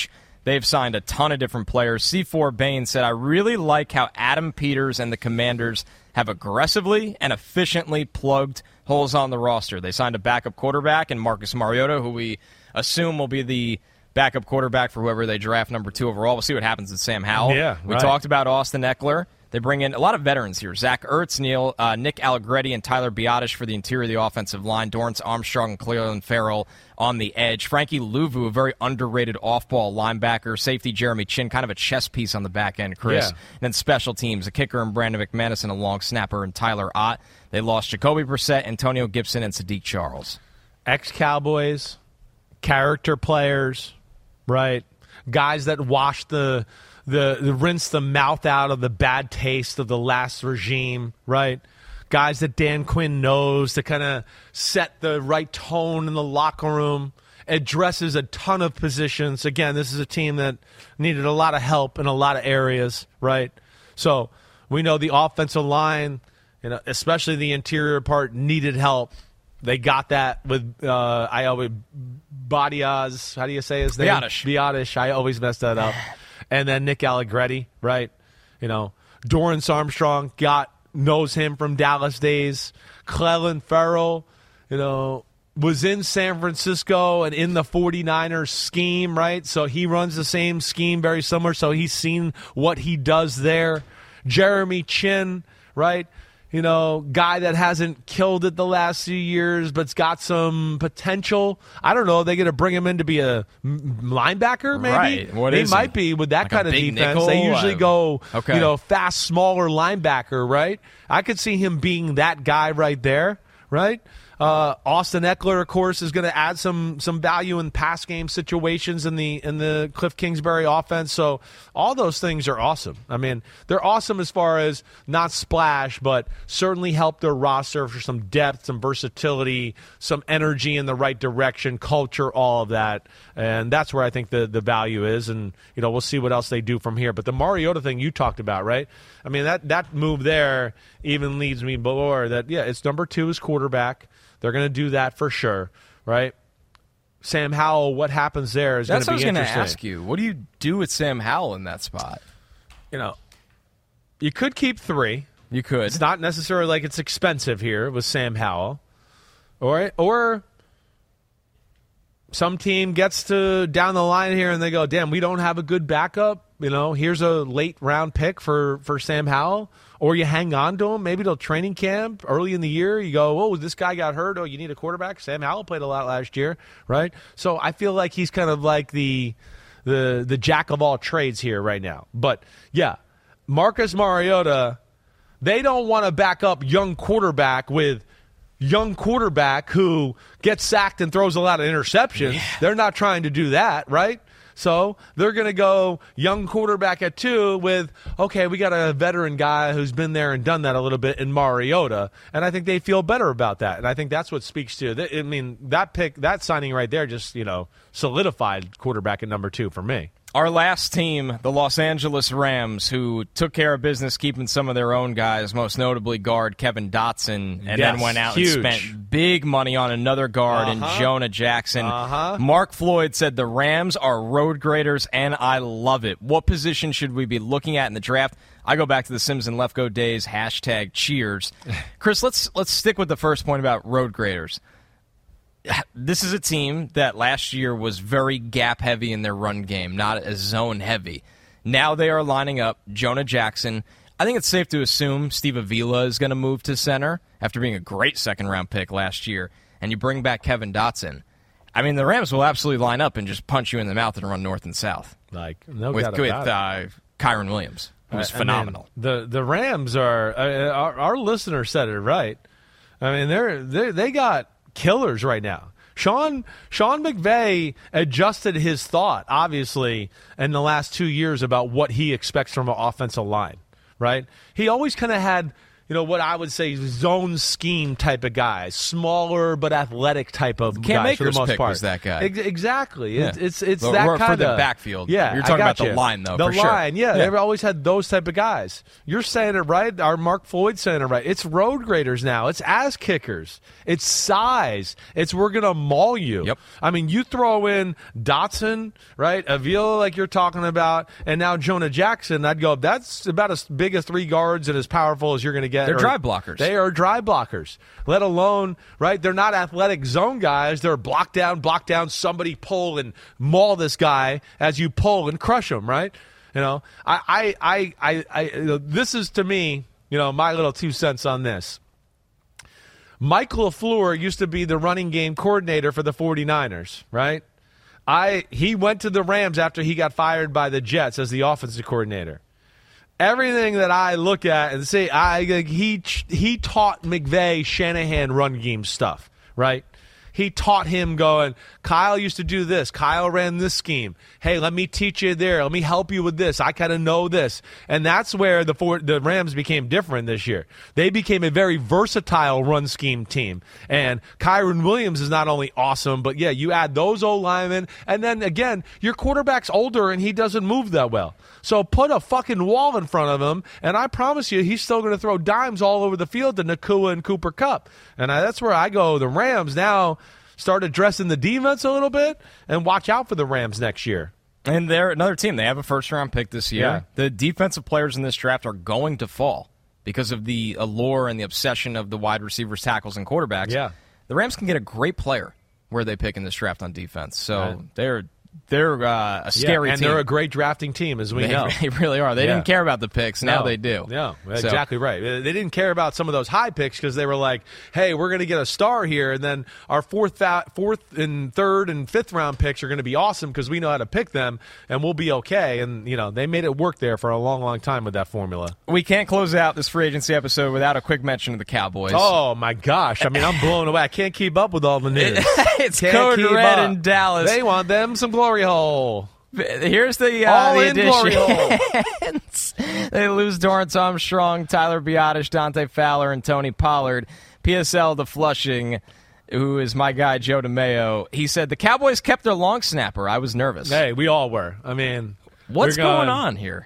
They've signed a ton of different players. C4 Bain said, I really like how Adam Peters and the Commanders have aggressively and efficiently plugged holes on the roster. They signed a backup quarterback in Marcus Mariota, who we assume will be the backup quarterback for whoever they draft number 2 overall. We'll see what happens with Sam Howell. Yeah, we talked about Austin Eckler. They bring in a lot of veterans here. Zach Ertz, Nick Allegretti, and Tyler Biotish for the interior of the offensive line. Dorrance Armstrong and Cleveland Farrell on the edge. Frankie Louvu, a very underrated off-ball linebacker. Safety Jeremy Chin, kind of a chess piece on the back end, Chris. Yeah. And then special teams, a kicker in Brandon McManus and a long snapper in Tyler Ott. They lost Jacoby Brissett, Antonio Gibson, and Sadiq Charles. Ex-Cowboys, character players, right? Guys that wash the rinse the mouth out of the bad taste of the last regime, right? Guys that Dan Quinn knows to kind of set the right tone in the locker room, addresses a ton of positions. Again, this is a team that needed a lot of help in a lot of areas, right? So we know the offensive line, especially the interior part, needed help. They got that with Badiaz. How do you say his name? Biotish. I always mess that up. And then Nick Allegretti, right? Dorrance Armstrong knows him from Dallas days. Cleveland Farrell, was in San Francisco and in the 49ers scheme, right? So he runs the same scheme, very similar. So he's seen what he does there. Jeremy Chin, right? Guy that hasn't killed it the last few years, but's got some potential. I don't know. Are they going to bring him in to be a linebacker, maybe? Right. What he is might he? be with that Like kind a of big defense. nickel? They usually go, Okay. Fast, smaller linebacker, right? I could see him being that guy right there, right? Austin Eckler, of course, is going to add some value in pass game situations in the Cliff Kingsbury offense. So all those things are awesome. I mean, they're awesome as far as not splash, but certainly help their roster for some depth, some versatility, some energy in the right direction, culture, all of that. And that's where I think the value is. And, we'll see what else they do from here. But the Mariota thing you talked about, right? I mean, that move there even leads me below that, it's number 2 is quarterback. They're going to do that for sure, right? Sam Howell, what happens there is going to be interesting. That's what I was going to ask you. What do you do with Sam Howell in that spot? You could keep 3. You could. It's not necessarily like it's expensive here with Sam Howell. Or some team gets to down the line here and they go, damn, we don't have a good backup. Here's a late round pick for Sam Howell. Or you hang on to him. Maybe till training camp early in the year. You go, oh, this guy got hurt. Oh, you need a quarterback. Sam Howell played a lot last year, right? So I feel like he's kind of like the jack of all trades here right now. But, yeah, Marcus Mariota, they don't want to back up young quarterback with young quarterback who gets sacked and throws a lot of interceptions. Yeah. They're not trying to do that, right? So they're going to go young quarterback at 2 with, okay, we got a veteran guy who's been there and done that a little bit in Mariota, and I think they feel better about that. And I think that's what speaks to, I mean, that signing right there just, solidified quarterback at number 2 for me. Our last team, the Los Angeles Rams, who took care of business keeping some of their own guys, most notably guard Kevin Dotson, and then went out and spent big money on another guard in Jonah Jackson. Mark Floyd said the Rams are road graders, and I love it. What position should we be looking at in the draft? I go back to the Sims and Lefko days, #cheers. Chris, let's stick with the first point about road graders. This is a team that last year was very gap-heavy in their run game, not as zone-heavy. Now they are lining up Jonah Jackson. I think it's safe to assume Steve Avila is going to move to center after being a great second-round pick last year, and you bring back Kevin Dotson. I mean, the Rams will absolutely line up and just punch you in the mouth and run north and south. With Kyron Williams, who's phenomenal. The Rams are our listener said it right. I mean, they got killers right now. Sean McVay adjusted his thought, obviously, in the last 2 years about what he expects from an offensive line, right? He always kind of had, what I would say zone scheme type of guys, smaller but athletic type of Cam guys for the Akers most pick part. Was that guy. Exactly. Yeah. It's but that kind for of the backfield. Yeah, you're talking about the line though. The for line, sure. They've always had those type of guys. You're saying it right. Our Mark Floyd's saying it right. It's road graders now. It's ass kickers. It's size. It's we're gonna maul you. Yep. I mean, you throw in Dotson, right? Avila, like you're talking about, and now Jonah Jackson. I'd go. That's about as big as 3 guards and as powerful as you're going to get. They're drive blockers. They are drive blockers. Let alone, right? They're not athletic zone guys. They're block down. Somebody pull and maul this guy as you pull and crush him, right? This is to me, my little 2 cents on this. Mike LaFleur used to be the running game coordinator for the 49ers, right? He went to the Rams after he got fired by the Jets as the offensive coordinator. Everything that I look at and say, he taught McVay Shanahan run game stuff, right? He taught him going, Kyle used to do this. Kyle ran this scheme. Hey, let me teach you there. Let me help you with this. I kind of know this. And that's where the Rams became different this year. They became a very versatile run scheme team. And Kyron Williams is not only awesome, but, you add those O-linemen. And then, again, your quarterback's older and he doesn't move that well. So put a fucking wall in front of him, and I promise you he's still going to throw dimes all over the field to Nakua and Cooper Kupp. And that's where I go. The Rams now start addressing the defense a little bit and watch out for the Rams next year. And they're another team. They have a first-round pick this year. Yeah. The defensive players in this draft are going to fall because of the allure and the obsession of the wide receivers, tackles, and quarterbacks. Yeah. The Rams can get a great player where they pick in this draft on defense. So they're a scary and team. they're a great drafting team, as we know. They really are. They didn't care about the picks. Now they do. Yeah, exactly right. They didn't care about some of those high picks because they were like, hey, we're going to get a star here, and then our fourth and third and fifth round picks are going to be awesome because we know how to pick them, and we'll be okay. And, they made it work there for a long, long time with that formula. We can't close out this free agency episode without a quick mention of the Cowboys. Oh, my gosh. I mean, I'm blown away. I can't keep up with all the news. It's Code Red in Dallas. They want them some glory hole. Here's the additions. They lose Dorrance Armstrong, Tyler Biotish, Dante Fowler, and Tony Pollard. PSL to Flushing, who is my guy Joe DeMeo. He said the Cowboys kept their long snapper. I was nervous. Hey, we all were. I mean, what's going on here?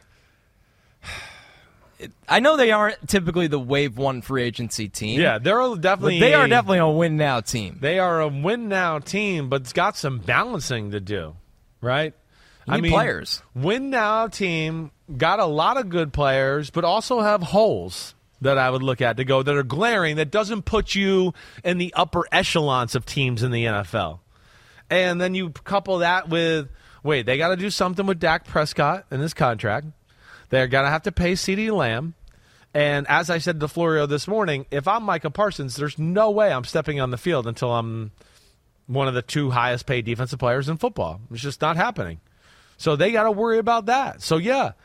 I know they aren't typically the Wave 1 free agency team. Yeah, they are definitely a win-now team. They are a win-now team, but it's got some balancing to do, right? Players. Win-now team got a lot of good players, but also have holes that I would look at that are glaring, that doesn't put you in the upper echelons of teams in the NFL. And then you couple that with, they got to do something with Dak Prescott in his contract. They're going to have to pay CeeDee Lamb. And as I said to Florio this morning, if I'm Micah Parsons, there's no way I'm stepping on the field until I'm one of the 2 highest paid defensive players in football. It's just not happening. So they got to worry about that. So,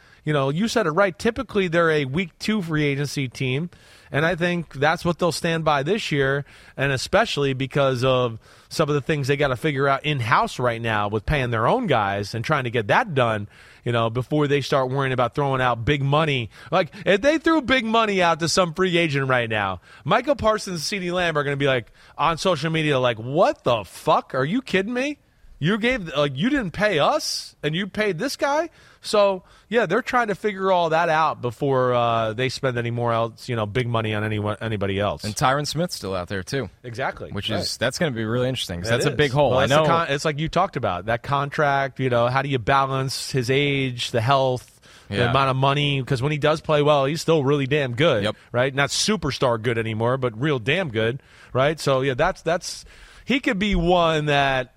you said it right. Typically, they're a week 2 free agency team, and I think that's what they'll stand by this year, and especially because of some of the things they got to figure out in-house right now with paying their own guys and trying to get that done, before they start worrying about throwing out big money. Like, if they threw big money out to some free agent right now, Michael Parsons and CeeDee Lamb are going to be like on social media like, what the fuck? Are you kidding me? You didn't pay us, and you paid this guy. So they're trying to figure all that out before they spend any more else, big money on anybody else. And Tyron Smith's still out there too. Exactly, that's going to be really interesting because that's a big hole. Well, I know it's like you talked about that contract. How do you balance his age, the health, the amount of money? Because when he does play well, he's still really damn good, right? Not superstar good anymore, but real damn good, right? So that's he could be one that.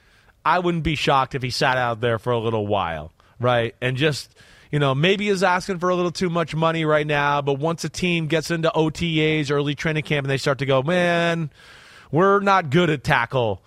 I wouldn't be shocked if he sat out there for a little while, right? And just, maybe is asking for a little too much money right now, but once a team gets into OTAs, early training camp, and they start to go, man, we're not good at tackle.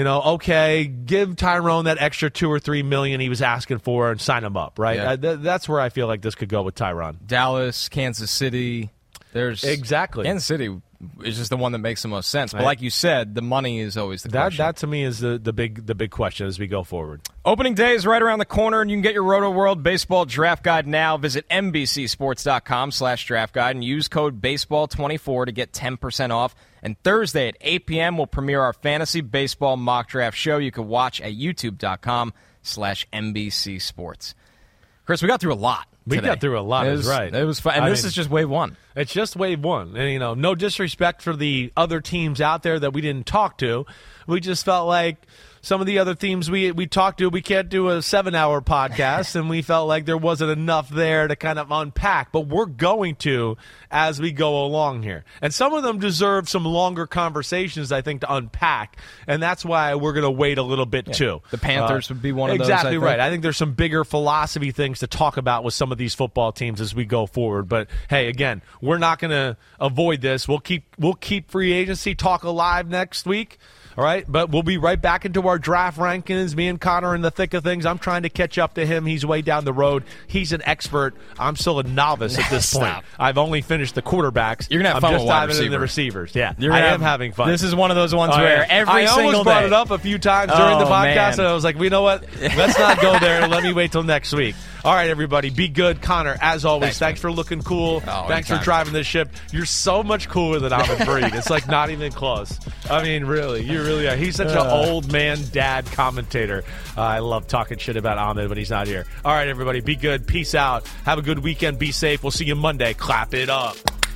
Okay, give Tyrone that extra $2 or $3 million he was asking for and sign him up, right? Yeah. That's where I feel like this could go with Tyron. Dallas, Kansas City. Exactly. Kansas City is just the one that makes the most sense. But like you said, the money is always the question. That to me is the big question as we go forward. Opening day is right around the corner, and you can get your Roto World Baseball Draft Guide now. Visit NBCSports.com/draft guide and use code BASEBALL24 to get 10% off. And Thursday at 8 p.m. we'll premiere our Fantasy Baseball Mock Draft show. You can watch at youtube.com/NBC Sports. Chris, we got through a lot. We got through a lot, that's right. It was fun. And this is just wave one. It's just wave one. And, no disrespect for the other teams out there that we didn't talk to. We just felt like some of the other teams we talked to, we can't do a 7-hour podcast, and we felt like there wasn't enough there to kind of unpack. But we're going to as we go along here. And some of them deserve some longer conversations, I think, to unpack. And that's why we're going to wait a little bit, too. The Panthers would be one of those, Exactly right. I think there's some bigger philosophy things to talk about with some of these football teams as we go forward. But, hey, again, we're not going to avoid this. We'll keep free agency talk alive next week. All right, but we'll be right back into our draft rankings. Me and Connor in the thick of things. I'm trying to catch up to him. He's way down the road. He's an expert. I'm still a novice at this point. I've only finished the quarterbacks. You're going to have fun with wide receivers. The receivers. Yeah, I am having fun. This is one of those ones where every single day. I almost brought it up a few times during the podcast, and I was like, you know what? Let's not go there. Let me wait till next week. All right, everybody, be good. Connor, as always, thanks for looking cool. Thanks for driving this ship. You're so much cooler than Ahmed Fareed. It's like not even close. I mean, really, you really are. He's such an old man dad commentator. I love talking shit about Ahmed when he's not here. All right, everybody, be good. Peace out. Have a good weekend. Be safe. We'll see you Monday. Clap it up.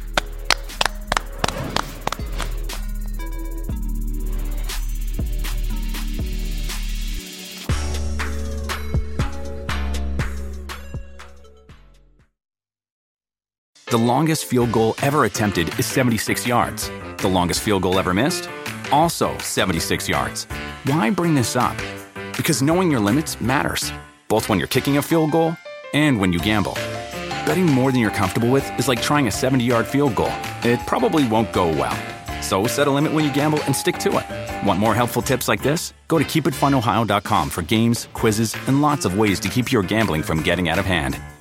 The longest field goal ever attempted is 76 yards. The longest field goal ever missed? Also 76 yards. Why bring this up? Because knowing your limits matters, both when you're kicking a field goal and when you gamble. Betting more than you're comfortable with is like trying a 70-yard field goal. It probably won't go well. So set a limit when you gamble and stick to it. Want more helpful tips like this? Go to keepitfunohio.com for games, quizzes, and lots of ways to keep your gambling from getting out of hand.